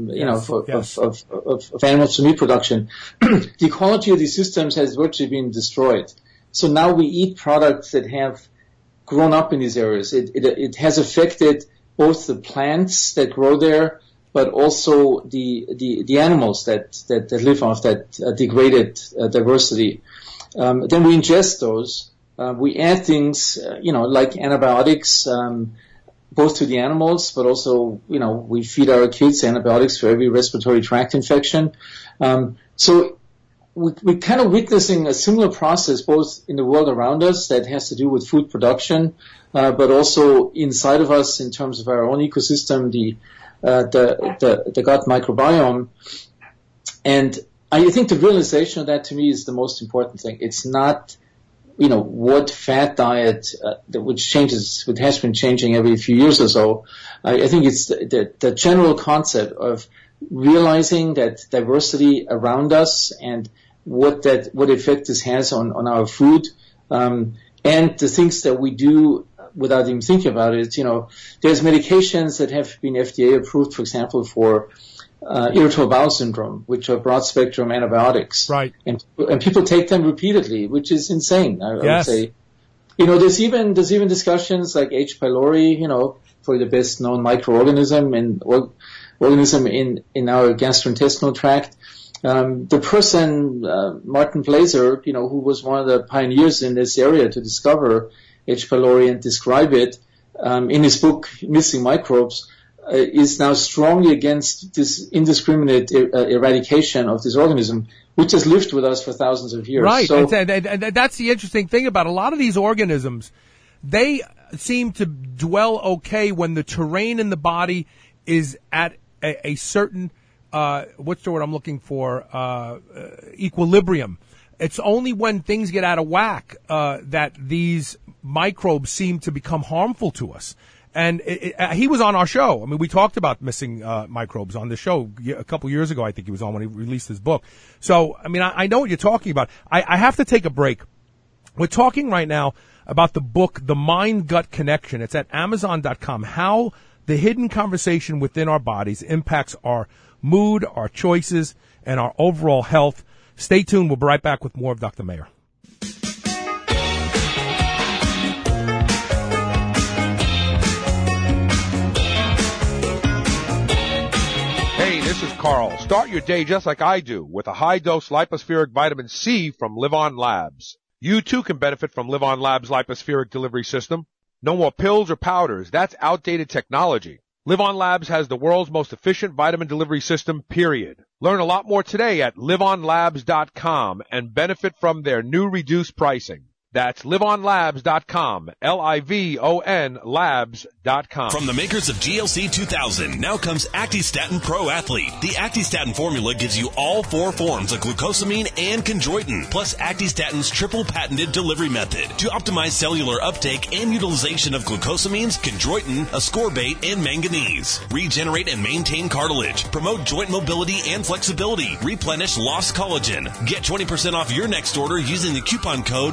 of animals for meat production, the ecology of these systems has virtually been destroyed. So now we eat products that have grown up in these areas. It has affected both the plants that grow there, but also the animals that live off that degraded diversity. Then we ingest those. We add things, like antibiotics, both to the animals, but also, we feed our kids antibiotics for every respiratory tract infection. So we're kind of witnessing a similar process both in the world around us that has to do with food production, but also inside of us in terms of our own ecosystem, the gut microbiome. And I think the realization of that to me is the most important thing. It's not, what fat diet, which has been changing every few years or so. I think it's the general concept of realizing that diversity around us and what effect this has on our food, and the things that we do without even thinking about it. There's medications that have been FDA approved, for example, for irritable bowel syndrome, which are broad spectrum antibiotics. Right. And people take them repeatedly, which is insane. I yes. would say. There's even discussions like H. pylori, for the best known microorganism and organism in our gastrointestinal tract. The person, Martin Blaser, who was one of the pioneers in this area to discover H. pylori and describe it, in his book, Missing Microbes, is now strongly against this indiscriminate eradication of this organism, which has lived with us for thousands of years. Right. So, and that's the interesting thing about a lot of these organisms. They seem to dwell okay when the terrain in the body is at a certain, what's the word I'm looking for, equilibrium. It's only when things get out of whack that these microbes seem to become harmful to us. And he was on our show. I mean, we talked about missing microbes on the show a couple years ago. I think he was on when he released his book. So, I mean, I know what you're talking about. I have to take a break. We're talking right now about the book, The Mind-Gut Connection. It's at Amazon.com. How the hidden conversation within our bodies impacts our mood, our choices, and our overall health. Stay tuned. We'll be right back with more of Dr. Mayer. This is Carl. Start your day just like I do with a high-dose lipospheric vitamin C from Livon Labs. You too can benefit from Livon Labs' lipospheric delivery system. No more pills or powders. That's outdated technology. Livon Labs has the world's most efficient vitamin delivery system, period. Learn a lot more today at livonlabs.com and benefit from their new reduced pricing. That's livonlabs.com, Livon labs.com. From the makers of GLC 2000, now comes Actistatin Pro Athlete. The Actistatin formula gives you all 4 forms of glucosamine and chondroitin, plus Actistatin's triple patented delivery method to optimize cellular uptake and utilization of glucosamines, chondroitin, ascorbate, and manganese. Regenerate and maintain cartilage, promote joint mobility and flexibility, replenish lost collagen. Get 20% off your next order using the coupon code SH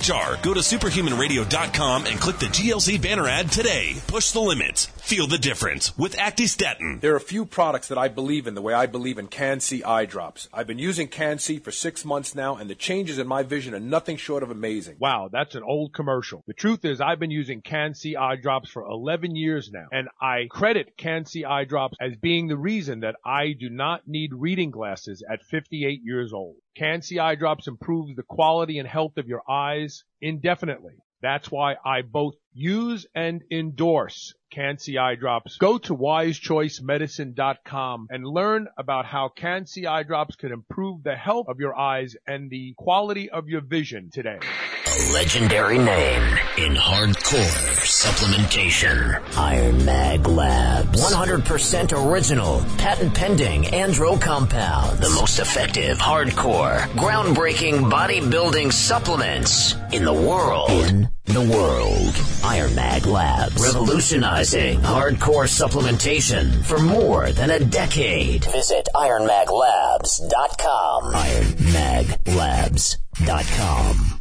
HR. Go to superhumanradio.com and click the GLC banner ad today. Push the limits. Feel the difference with Actistatin. There are a few products that I believe in the way I believe in Can-C eye drops. I've been using Can-C for 6 months now, and the changes in my vision are nothing short of amazing. Wow, that's an old commercial. The truth is I've been using Can-C eye drops for 11 years now, and I credit Can-C eye drops as being the reason that I do not need reading glasses at 58 years old. Can-C eye drops improves the quality and health of your eyes indefinitely. That's why I both use and endorse Can-C eye drops. Go to wisechoicemedicine.com and learn about how Can-C eye drops can improve the health of your eyes and the quality of your vision today. A legendary name in hardcore supplementation. Iron Mag Labs. 100% original, patent pending andro compound. The most effective, hardcore, groundbreaking bodybuilding supplements in the world. Iron Mag Labs. Revolutionizing hardcore supplementation for more than a decade. Visit IronMagLabs.com. IronMagLabs.com.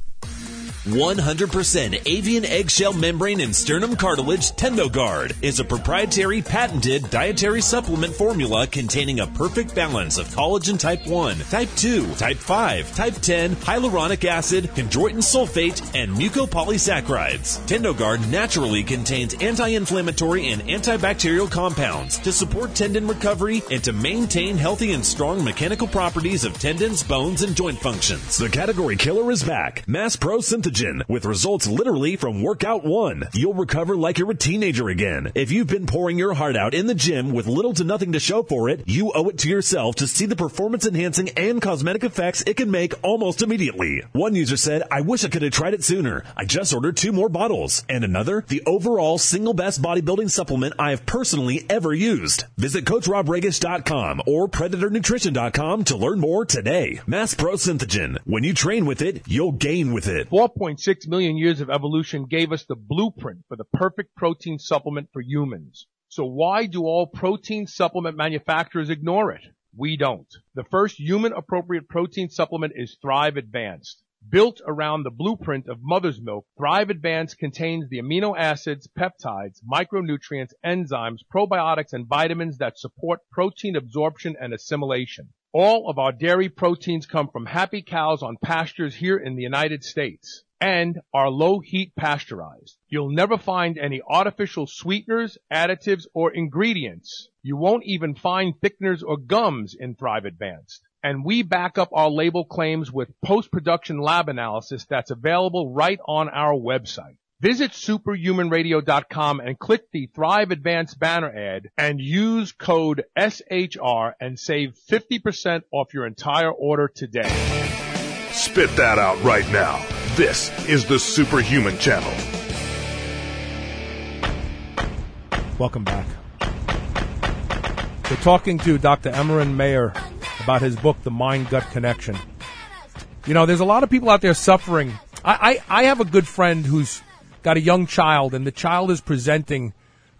100% avian eggshell membrane and sternum cartilage TendoGuard is a proprietary patented dietary supplement formula containing a perfect balance of collagen type 1, type 2, type 5, type 10, hyaluronic acid, chondroitin sulfate, and mucopolysaccharides. TendoGuard naturally contains anti-inflammatory and antibacterial compounds to support tendon recovery and to maintain healthy and strong mechanical properties of tendons, bones, and joint functions. The category killer is back. Mass Pro Synthogen, with results literally from Workout 1. You'll recover like you're a teenager again. If you've been pouring your heart out in the gym with little to nothing to show for it, you owe it to yourself to see the performance-enhancing and cosmetic effects it can make almost immediately. One user said, "I wish I could have tried it sooner. I just ordered 2 more bottles." And another, "The overall single best bodybuilding supplement I have personally ever used." Visit CoachRobRegish.com or PredatorNutrition.com to learn more today. Mass Pro Synthogen. When you train with it, you'll gain with it. 4.6 million years of evolution gave us the blueprint for the perfect protein supplement for humans. So why do all protein supplement manufacturers ignore it? We don't. The first human-appropriate protein supplement is Thrive Advanced. Built around the blueprint of mother's milk, Thrive Advanced contains the amino acids, peptides, micronutrients, enzymes, probiotics, and vitamins that support protein absorption and assimilation. All of our dairy proteins come from happy cows on pastures here in the United States and are low-heat pasteurized. You'll never find any artificial sweeteners, additives, or ingredients. You won't even find thickeners or gums in Thrive Advanced. And we back up our label claims with post-production lab analysis that's available right on our website. Visit superhumanradio.com and click the Thrive Advanced banner ad and use code SHR and save 50% off your entire order today. Spit that out right now. This is the Superhuman Channel. Welcome back. We're talking to Dr. Emerin Mayer about his book, The Mind-Gut Connection. You know, there's a lot of people out there suffering. I have a good friend who's got a young child, and the child is presenting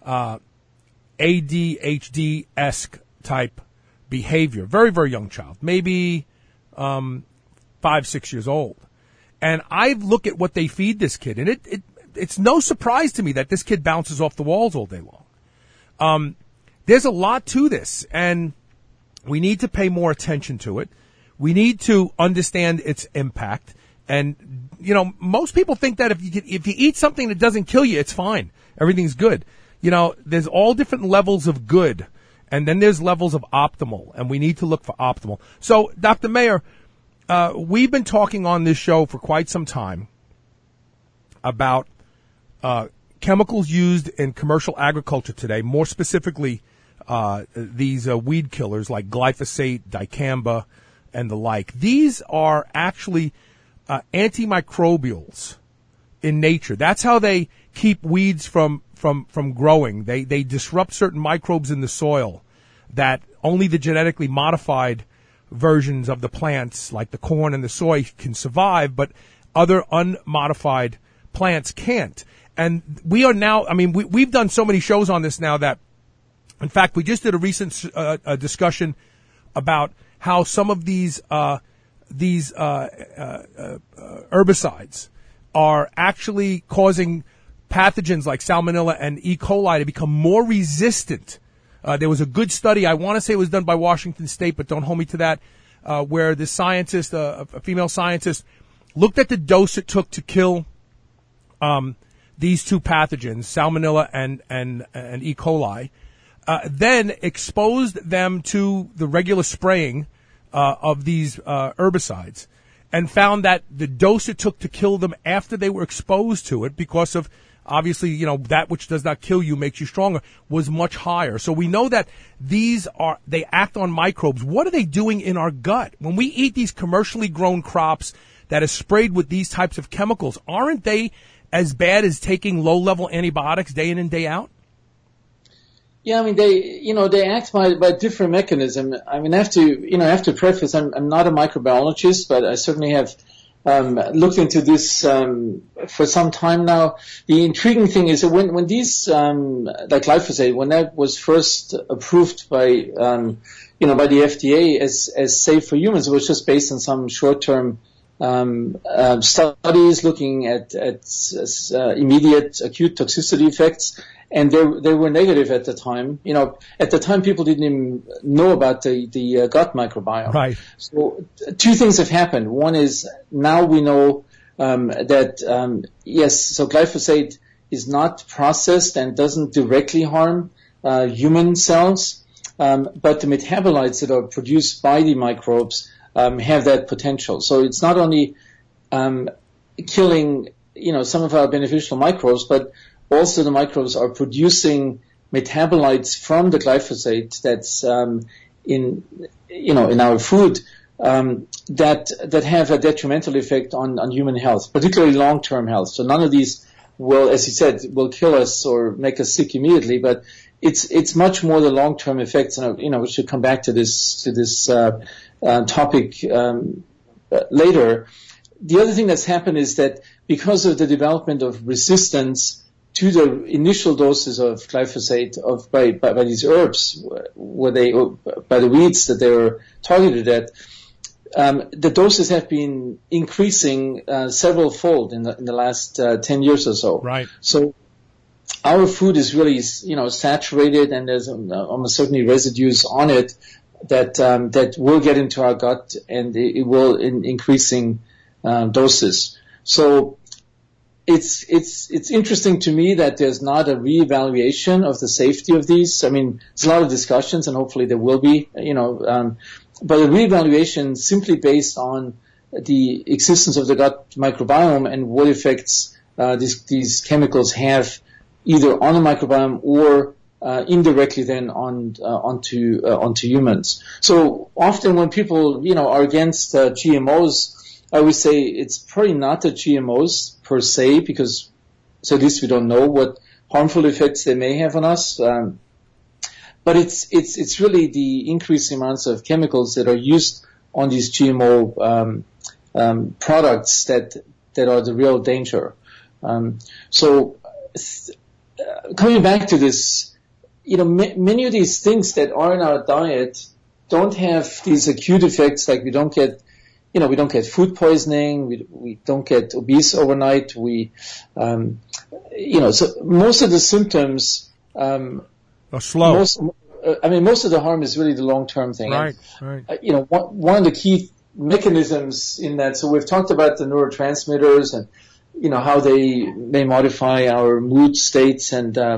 ADHD-esque type behavior. Very, very young child, maybe 5-6 years old. And I look at what they feed this kid, and it's no surprise to me that this kid bounces off the walls all day long. There's a lot to this, and we need to pay more attention to it. We need to understand its impact. And, you know, most people think that if you eat something that doesn't kill you, it's fine. Everything's good. You know, there's all different levels of good, and then there's levels of optimal, and we need to look for optimal. So, Dr. Mayer, we've been talking on this show for quite some time about chemicals used in commercial agriculture today, more specifically these weed killers like glyphosate, dicamba, and the like. These are actually antimicrobials in nature. That's how they keep weeds from growing. They disrupt certain microbes in the soil that only the genetically modified versions of the plants, like the corn and the soy, can survive, but other unmodified plants can't. And we are now, I mean, we've done so many shows on this now that, in fact, we just did a recent discussion about how some of these herbicides are actually causing pathogens like Salmonella and E. coli to become more resistant. There was a good study, I want to say it was done by Washington State, but don't hold me to that, where the scientist, a female scientist, looked at the dose it took to kill these two pathogens, Salmonella and E. coli, then exposed them to the regular spraying of these herbicides, and found that the dose it took to kill them after they were exposed to it, because of obviously, you know, that which does not kill you makes you stronger, was much higher. So we know that they act on microbes. What are they doing in our gut? When we eat these commercially grown crops that are sprayed with these types of chemicals, aren't they as bad as taking low-level antibiotics day in and day out? Yeah, I mean, they act by different mechanism. I mean, I have to preface, I'm not a microbiologist, but I certainly have looked into this for some time now. The intriguing thing is that when these like glyphosate, when that was first approved by by the FDA as safe for humans, it was just based on some short-term studies looking at immediate acute toxicity effects, and they were negative at the time. You know, at the time people didn't even know about the gut microbiome. Right. So two things have happened. One is now we know that yes, so glyphosate is not processed and doesn't directly harm human cells, but the metabolites that are produced by the microbes have that potential. So it's not only killing some of our beneficial microbes, but also the microbes are producing metabolites from the glyphosate that's in our food that have a detrimental effect on human health, particularly long-term health. So none of these will, as you said, will kill us or make us sick immediately, but it's much more the long-term effects. And we should come back to this topic later. The other thing that's happened is that because of the development of resistance to the initial doses of glyphosate by these herbs, by the weeds that they were targeted at, the doses have been increasing several fold in the last 10 years or so. Right. So our food is really saturated, and there's almost certainly residues on it that will get into our gut, and it will in increasing doses. So it's interesting to me that there's not a reevaluation of the safety of these. I mean, there's a lot of discussions, and hopefully there will be, but a reevaluation simply based on the existence of the gut microbiome and what effects these chemicals have either on the microbiome or indirectly then onto humans. So often when people are against GMOs, I would say it's probably not the GMOs per se, because so at least we don't know what harmful effects they may have on us. But it's really the increased amounts of chemicals that are used on these GMO products that are the real danger. So coming back to this, many of these things that are in our diet don't have these acute effects. Like we don't get food poisoning. We don't get obese overnight. So most of the symptoms are slow. most of the harm is really the long-term thing. Right. And, right. One of the key mechanisms in that. So we've talked about the neurotransmitters and how they may modify our mood states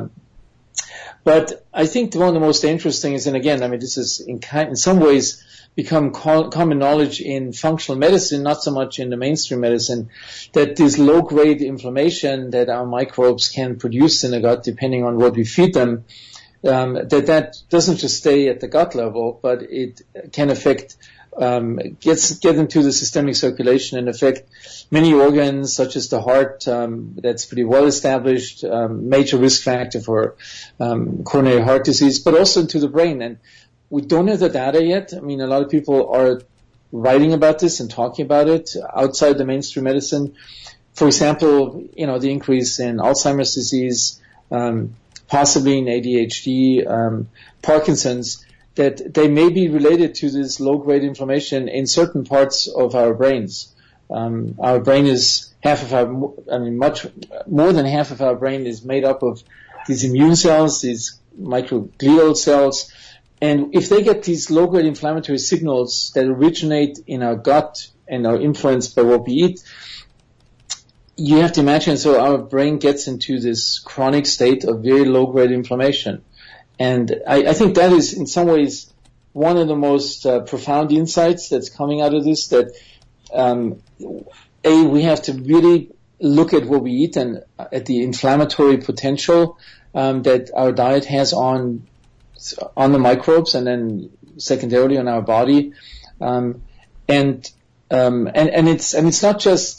but I think one of the most dangerous things, and again, this is in some ways become common knowledge in functional medicine, not so much in the mainstream medicine, that this low-grade inflammation that our microbes can produce in the gut, depending on what we feed them, that doesn't just stay at the gut level, but it can affect, get into the systemic circulation and affect many organs, such as the heart. That's pretty well established, major risk factor for coronary heart disease, but also into the brain. And we don't have the data yet. A lot of people are writing about this and talking about it outside the mainstream medicine. For example, the increase in Alzheimer's disease, possibly in ADHD, Parkinson's, that they may be related to this low-grade inflammation in certain parts of our brains. Our brain has much more than half of our brain is made up of these immune cells, these microglial cells. And if they get these low-grade inflammatory signals that originate in our gut and are influenced by what we eat, you have to imagine, so our brain gets into this chronic state of very low-grade inflammation. And I think that is, in some ways, one of the most profound insights that's coming out of this, that we have to really look at what we eat and at the inflammatory potential that our diet has on the microbes, and then secondarily on our body. And it's not just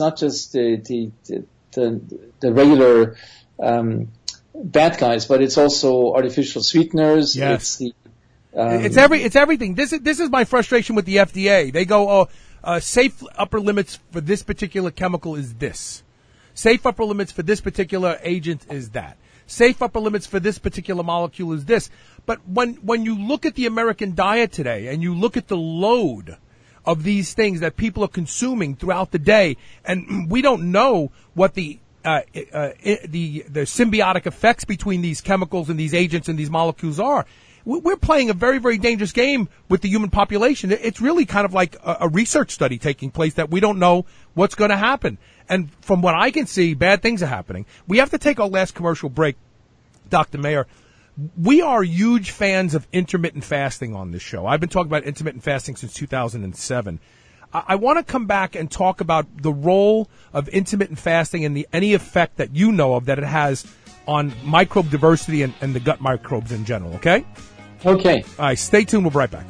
the regular bad guys, but it's also artificial sweeteners. Yes. It's everything. This is my frustration with the FDA. They go, safe upper limits for this particular chemical is this. Safe upper limits for this particular agent is that. Safe upper limits for this particular molecule is this. But when you look at the American diet today and you look at the load of these things that people are consuming throughout the day, and we don't know what the symbiotic effects between these chemicals and these agents and these molecules are. We're playing a very, very dangerous game with the human population. It's really kind of like a research study taking place that we don't know what's going to happen. And from what I can see, bad things are happening. We have to take our last commercial break, Dr. Mayer. We are huge fans of intermittent fasting on this show. I've been talking about intermittent fasting since 2007. I want to come back and talk about the role of intermittent fasting and any effect that you know of that it has on microbe diversity and the gut microbes in general, okay? Okay. All right, stay tuned. We'll be right back.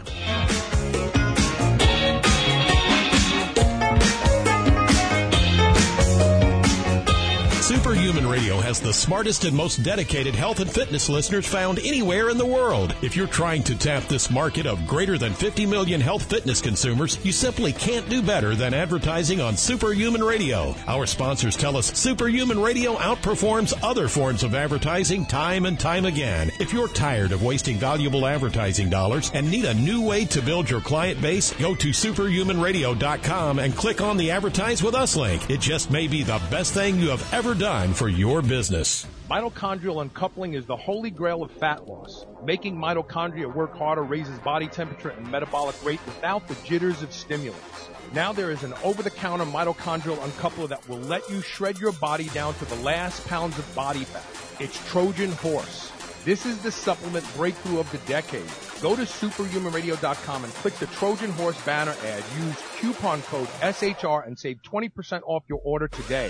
Superhuman Radio has the smartest and most dedicated health and fitness listeners found anywhere in the world. If you're trying to tap this market of greater than 50 million health fitness consumers, you simply can't do better than advertising on Superhuman Radio. Our sponsors tell us Superhuman Radio outperforms other forms of advertising time and time again. If you're tired of wasting valuable advertising dollars and need a new way to build your client base, go to superhumanradio.com and click on the Advertise With Us link. It just may be the best thing you have ever done for your business. Mitochondrial uncoupling is the holy grail of fat loss. Making mitochondria work harder raises body temperature and metabolic rate without the jitters of stimulants. Now there is an over-the-counter mitochondrial uncoupler that will let you shred your body down to the last pounds of body fat. It's Trojan Horse. This is the supplement breakthrough of the decade. Go to superhumanradio.com and click the Trojan Horse banner ad. Use coupon code SHR and save 20% off your order today.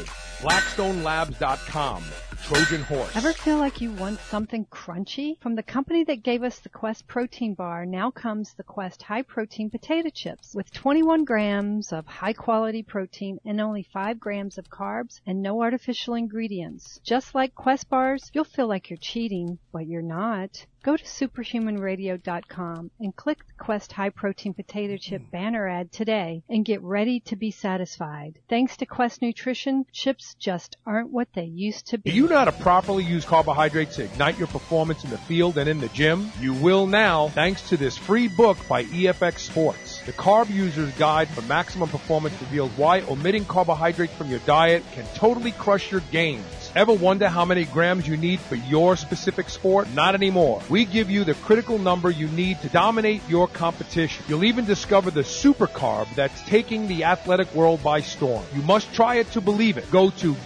BlackstoneLabs.com. Trojan Horse. Ever feel like you want something crunchy? From the company that gave us the Quest protein bar, now comes the Quest high protein potato chips with 21 grams of high quality protein and only 5 grams of carbs and no artificial ingredients. Just like Quest bars, you'll feel like you're cheating, but you're not. Go to superhumanradio.com and click the Quest High Protein Potato Chip banner ad today and get ready to be satisfied. Thanks to Quest Nutrition, chips just aren't what they used to be. Do you know how to properly use carbohydrates to ignite your performance in the field and in the gym? You will now, thanks to this free book by EFX Sports. The Carb User's Guide for Maximum Performance reveals why omitting carbohydrates from your diet can totally crush your gains. Ever wonder how many grams you need for your specific sport? Not anymore. We give you the critical number you need to dominate your competition. You'll even discover the super carb that's taking the athletic world by storm. You must try it to believe it. Go to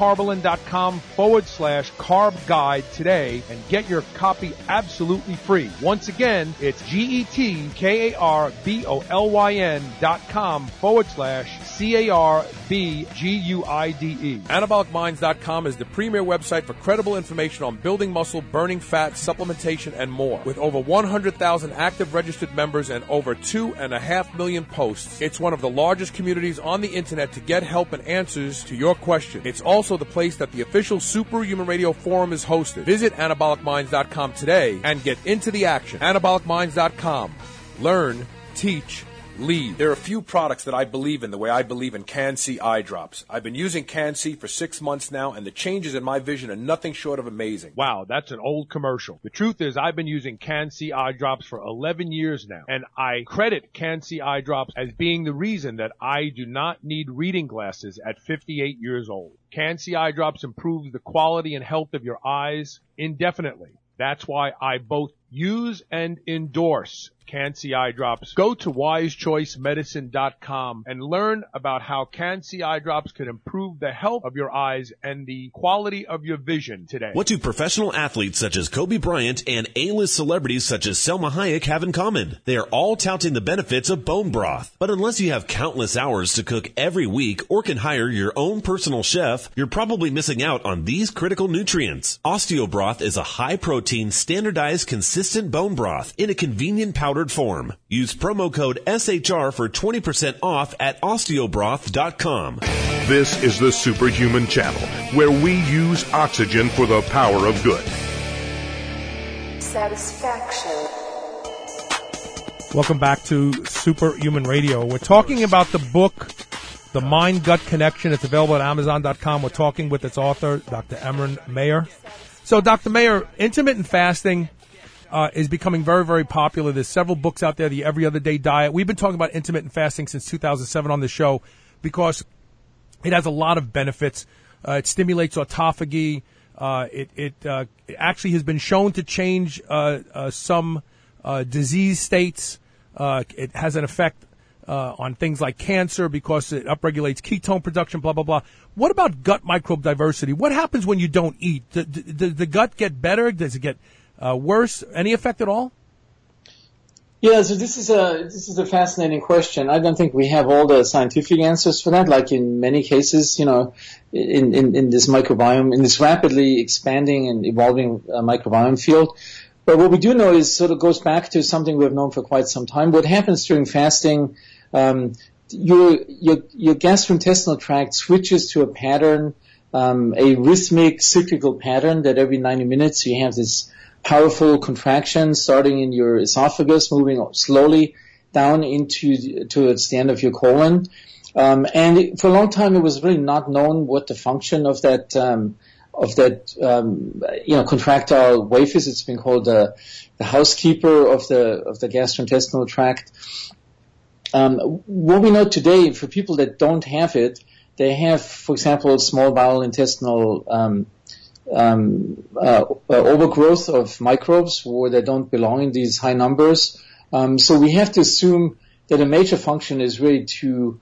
getcarbolyn.com/carb guide today and get your copy absolutely free. Once again, it's GetKarbolyn.com/CARBGUIDE. AnabolicMinds.com is the premier website for credible information on building muscle, burning fat, supplementation, and more. With over 100,000 active registered members and over 2.5 million posts, it's one of the largest communities on the internet to get help and answers to your questions. It's also the place that the official Superhuman Radio Forum is hosted. Visit AnabolicMinds.com today and get into the action. AnabolicMinds.com. Learn, teach, lead. There are a few products that I believe in the way I believe in Can-C eye drops. I've been using Can-C for 6 months now, and the changes in my vision are nothing short of amazing. Wow, that's an old commercial. The truth is I've been using Can-C eye drops for 11 years now, and I credit Can-C eye drops as being the reason that I do not need reading glasses at 58 years old. Can-C eye drops improves the quality and health of your eyes indefinitely. That's why I both use and endorse Can-C eye drops. Go to wisechoicemedicine.com and learn about how Can-C eye drops can improve the health of your eyes and the quality of your vision today. What do professional athletes such as Kobe Bryant and A-list celebrities such as Selma Hayek have in common? They are all touting the benefits of bone broth. But unless you have countless hours to cook every week or can hire your own personal chef, you're probably missing out on these critical nutrients. OsteoBroth is a high-protein, standardized, consistent bone broth in a convenient powdered form. Use promo code SHR for 20% off at osteobroth.com. This is the Superhuman Channel, where we use oxygen for the power of good. Satisfaction. Welcome back to Superhuman Radio. We're talking about the book, The Mind-Gut Connection. It's available at Amazon.com. We're talking with its author, Dr. Emran Meir. So, Dr. Meir, intermittent fasting is becoming very, very popular. There's several books out there, the Every Other Day Diet. We've been talking about intermittent fasting since 2007 on the show because it has a lot of benefits. It stimulates autophagy. It actually has been shown to change some disease states. It has an effect on things like cancer because it upregulates ketone production, blah, blah, blah. What about gut microbe diversity? What happens when you don't eat? Does the gut get better? Does it get worse? Any effect at all? Yeah, so this is a fascinating question. I don't think we have all the scientific answers for that. Like in many cases, in this microbiome, in this rapidly expanding and evolving microbiome field. But what we do know is sort of goes back to something we've known for quite some time. What happens during fasting, your gastrointestinal tract switches to a pattern, a rhythmic cyclical pattern that every 90 minutes you have this powerful contraction starting in your esophagus, moving slowly down towards the end of your colon. And for a long time, it was really not known what the function of that contractile wave is. It's been called the housekeeper of the gastrointestinal tract. What we know today, for people that don't have it, they have, for example, small bowel intestinal overgrowth of microbes where they don't belong in these high numbers. So we have to assume that a major function is really to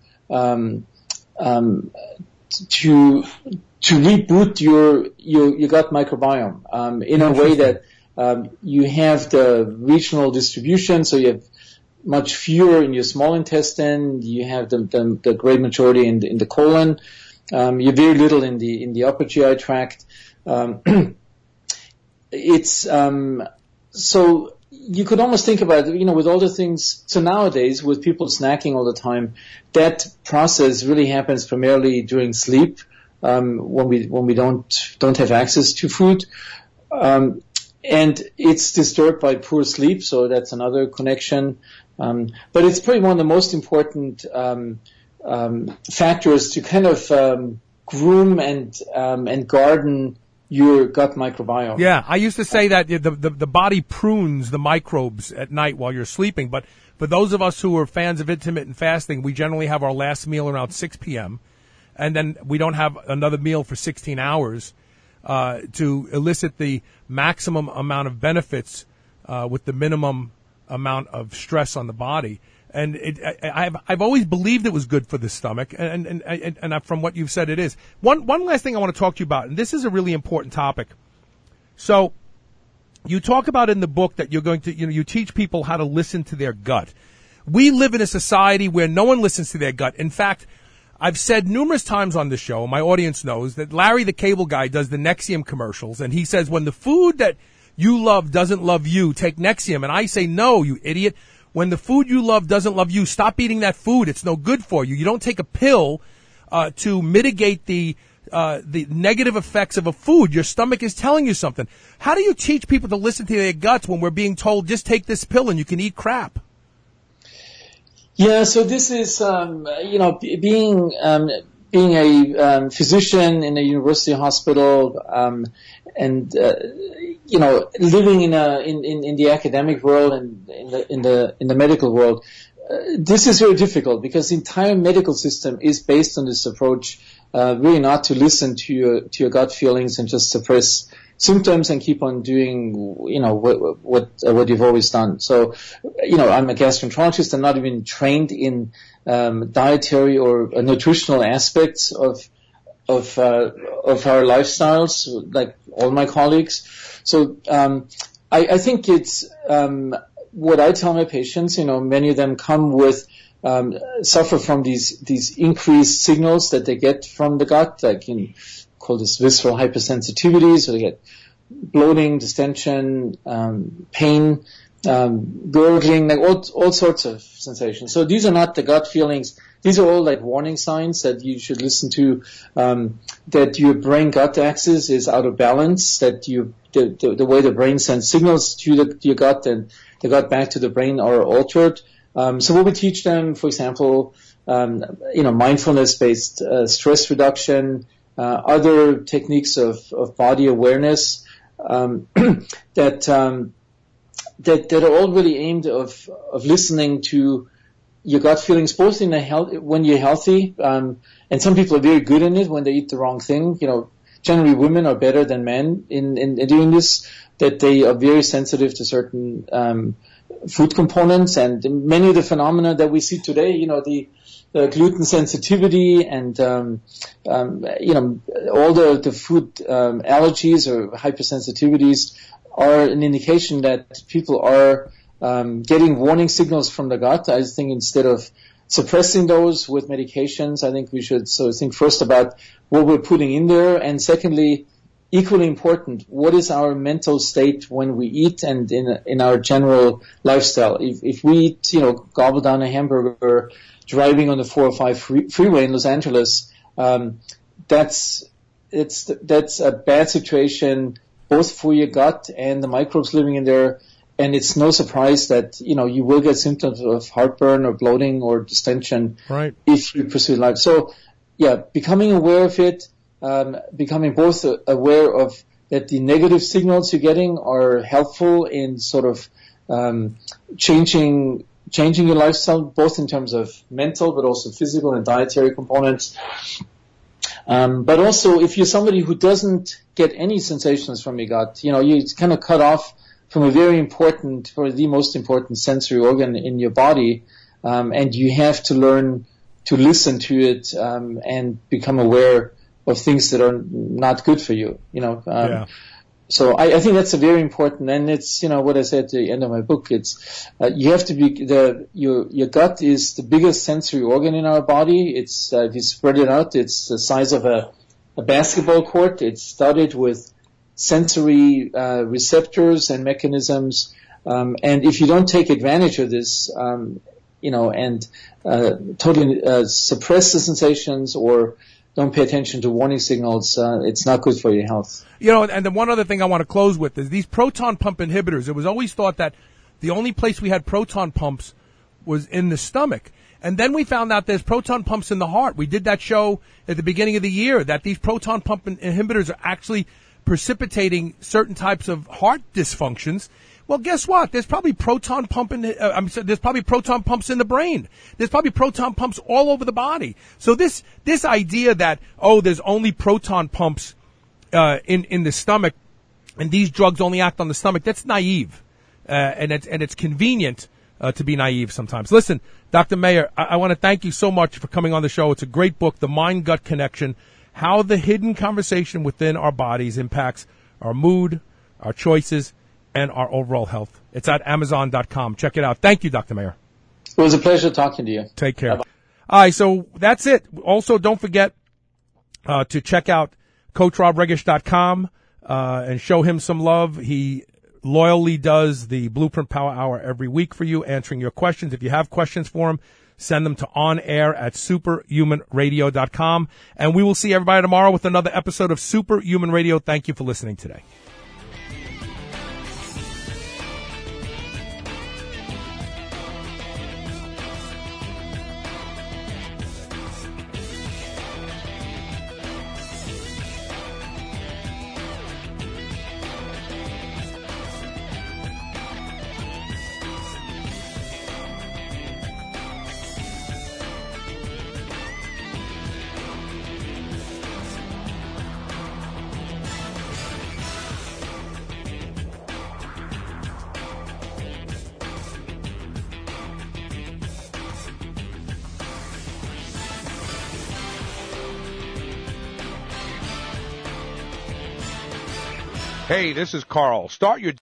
reboot your gut microbiome in a way that you have the regional distribution, so you have much fewer in your small intestine, you have the great majority in the colon, you have very little in the upper GI tract. So you could almost think about, with all the things. So nowadays, with people snacking all the time, that process really happens primarily during sleep, when we don't have access to food. And it's disturbed by poor sleep, so that's another connection. But it's probably one of the most important factors to kind of groom and garden your gut microbiome. Yeah, I used to say that the body prunes the microbes at night while you're sleeping, but for those of us who are fans of intermittent fasting, we generally have our last meal around 6 p.m., and then we don't have another meal for 16 hours to elicit the maximum amount of benefits with the minimum amount of stress on the body. And I've always believed it was good for the stomach, and from what you've said, it is. One last thing I want to talk to you about, and this is a really important topic. So, you talk about in the book that you're going to, you teach people how to listen to their gut. We live in a society where no one listens to their gut. In fact, I've said numerous times on this show, my audience knows, that Larry the Cable Guy does the Nexium commercials, and he says, when the food that you love doesn't love you, take Nexium. And I say, no, you idiot. When the food you love doesn't love you, stop eating that food. It's no good for you. You don't take a pill to mitigate the negative effects of a food. Your stomach is telling you something. How do you teach people to listen to their guts when we're being told, just take this pill and you can eat crap? Yeah, so this is, being a physician in a university hospital, and living in the academic world and in the medical world, this is very difficult because the entire medical system is based on this approach, really not to listen to your gut feelings and just suppress symptoms and keep on doing, what you've always done. So, I'm a gastroenterologist. I'm not even trained in dietary or nutritional aspects of our lifestyles, like all my colleagues. So, I think it's what I tell my patients. Many of them come with suffer from these increased signals that they get from the gut, like call this visceral hypersensitivity. So they get bloating, distension, pain, gurgling, like all sorts of sensations. So these are not the gut feelings. These are all like warning signs that you should listen to, that your brain-gut axis is out of balance, that the way the brain sends signals to your gut and the gut back to the brain are altered. So what we teach them, for example, mindfulness-based stress reduction, other techniques of body awareness, that are all really aimed of listening to your gut feelings, both when you're healthy, and some people are very good in it when they eat the wrong thing. Generally women are better than men in doing this, that they are very sensitive to certain food components, and many of the phenomena that we see today, the gluten sensitivity and all the food allergies or hypersensitivities are an indication that people are getting warning signals from the gut. I think instead of suppressing those with medications, I think we should think first about what we're putting in there, and secondly, equally important, what is our mental state when we eat and in our general lifestyle? If we eat, gobble down a hamburger driving on the 405 freeway in Los Angeles, that's a bad situation both for your gut and the microbes living in there. And it's no surprise that, you will get symptoms of heartburn or bloating or distension, right, if you pursue life. So, yeah, becoming aware of it, becoming both aware of that the negative signals you're getting are helpful in sort of changing your lifestyle, both in terms of mental but also physical and dietary components. But also, if you're somebody who doesn't get any sensations from your gut, you kind of cut off from a very important, or the most important sensory organ in your body, and you have to learn to listen to it and become aware of things that are not good for you. Yeah. So I think that's a very important, and it's what I said at the end of my book. It's you have to be your gut is the biggest sensory organ in our body. It's if you spread it out, it's the size of a basketball court. It's studded with sensory receptors and mechanisms, and if you don't take advantage of this, and totally suppress the sensations or don't pay attention to warning signals, it's not good for your health. And then one other thing I want to close with is these proton pump inhibitors. It was always thought that the only place we had proton pumps was in the stomach. And then we found out there's proton pumps in the heart. We did that show at the beginning of the year that these proton pump inhibitors are actually precipitating certain types of heart dysfunctions. Well, guess what? There's probably proton pumps in the brain. There's probably proton pumps all over the body. So this idea that there's only proton pumps in the stomach and these drugs only act on the stomach, that's naive, and it's convenient to be naive sometimes. Listen, Dr. Mayer, I want to thank you so much for coming on the show. It's a great book, The Mind-Gut Connection: How the Hidden Conversation Within Our Bodies Impacts Our Mood, Our Choices, and our overall health. It's at Amazon.com. Check it out. Thank you, Dr. Mayer. It was a pleasure talking to you. Take care. Bye-bye. All right, so that's it. Also, don't forget to check out CoachRobRegish.com and show him some love. He loyally does the Blueprint Power Hour every week for you, answering your questions. If you have questions for him, send them to onair@superhumanradio.com. And we will see everybody tomorrow with another episode of Superhuman Radio. Thank you for listening today. Hey, this is Carl. Start your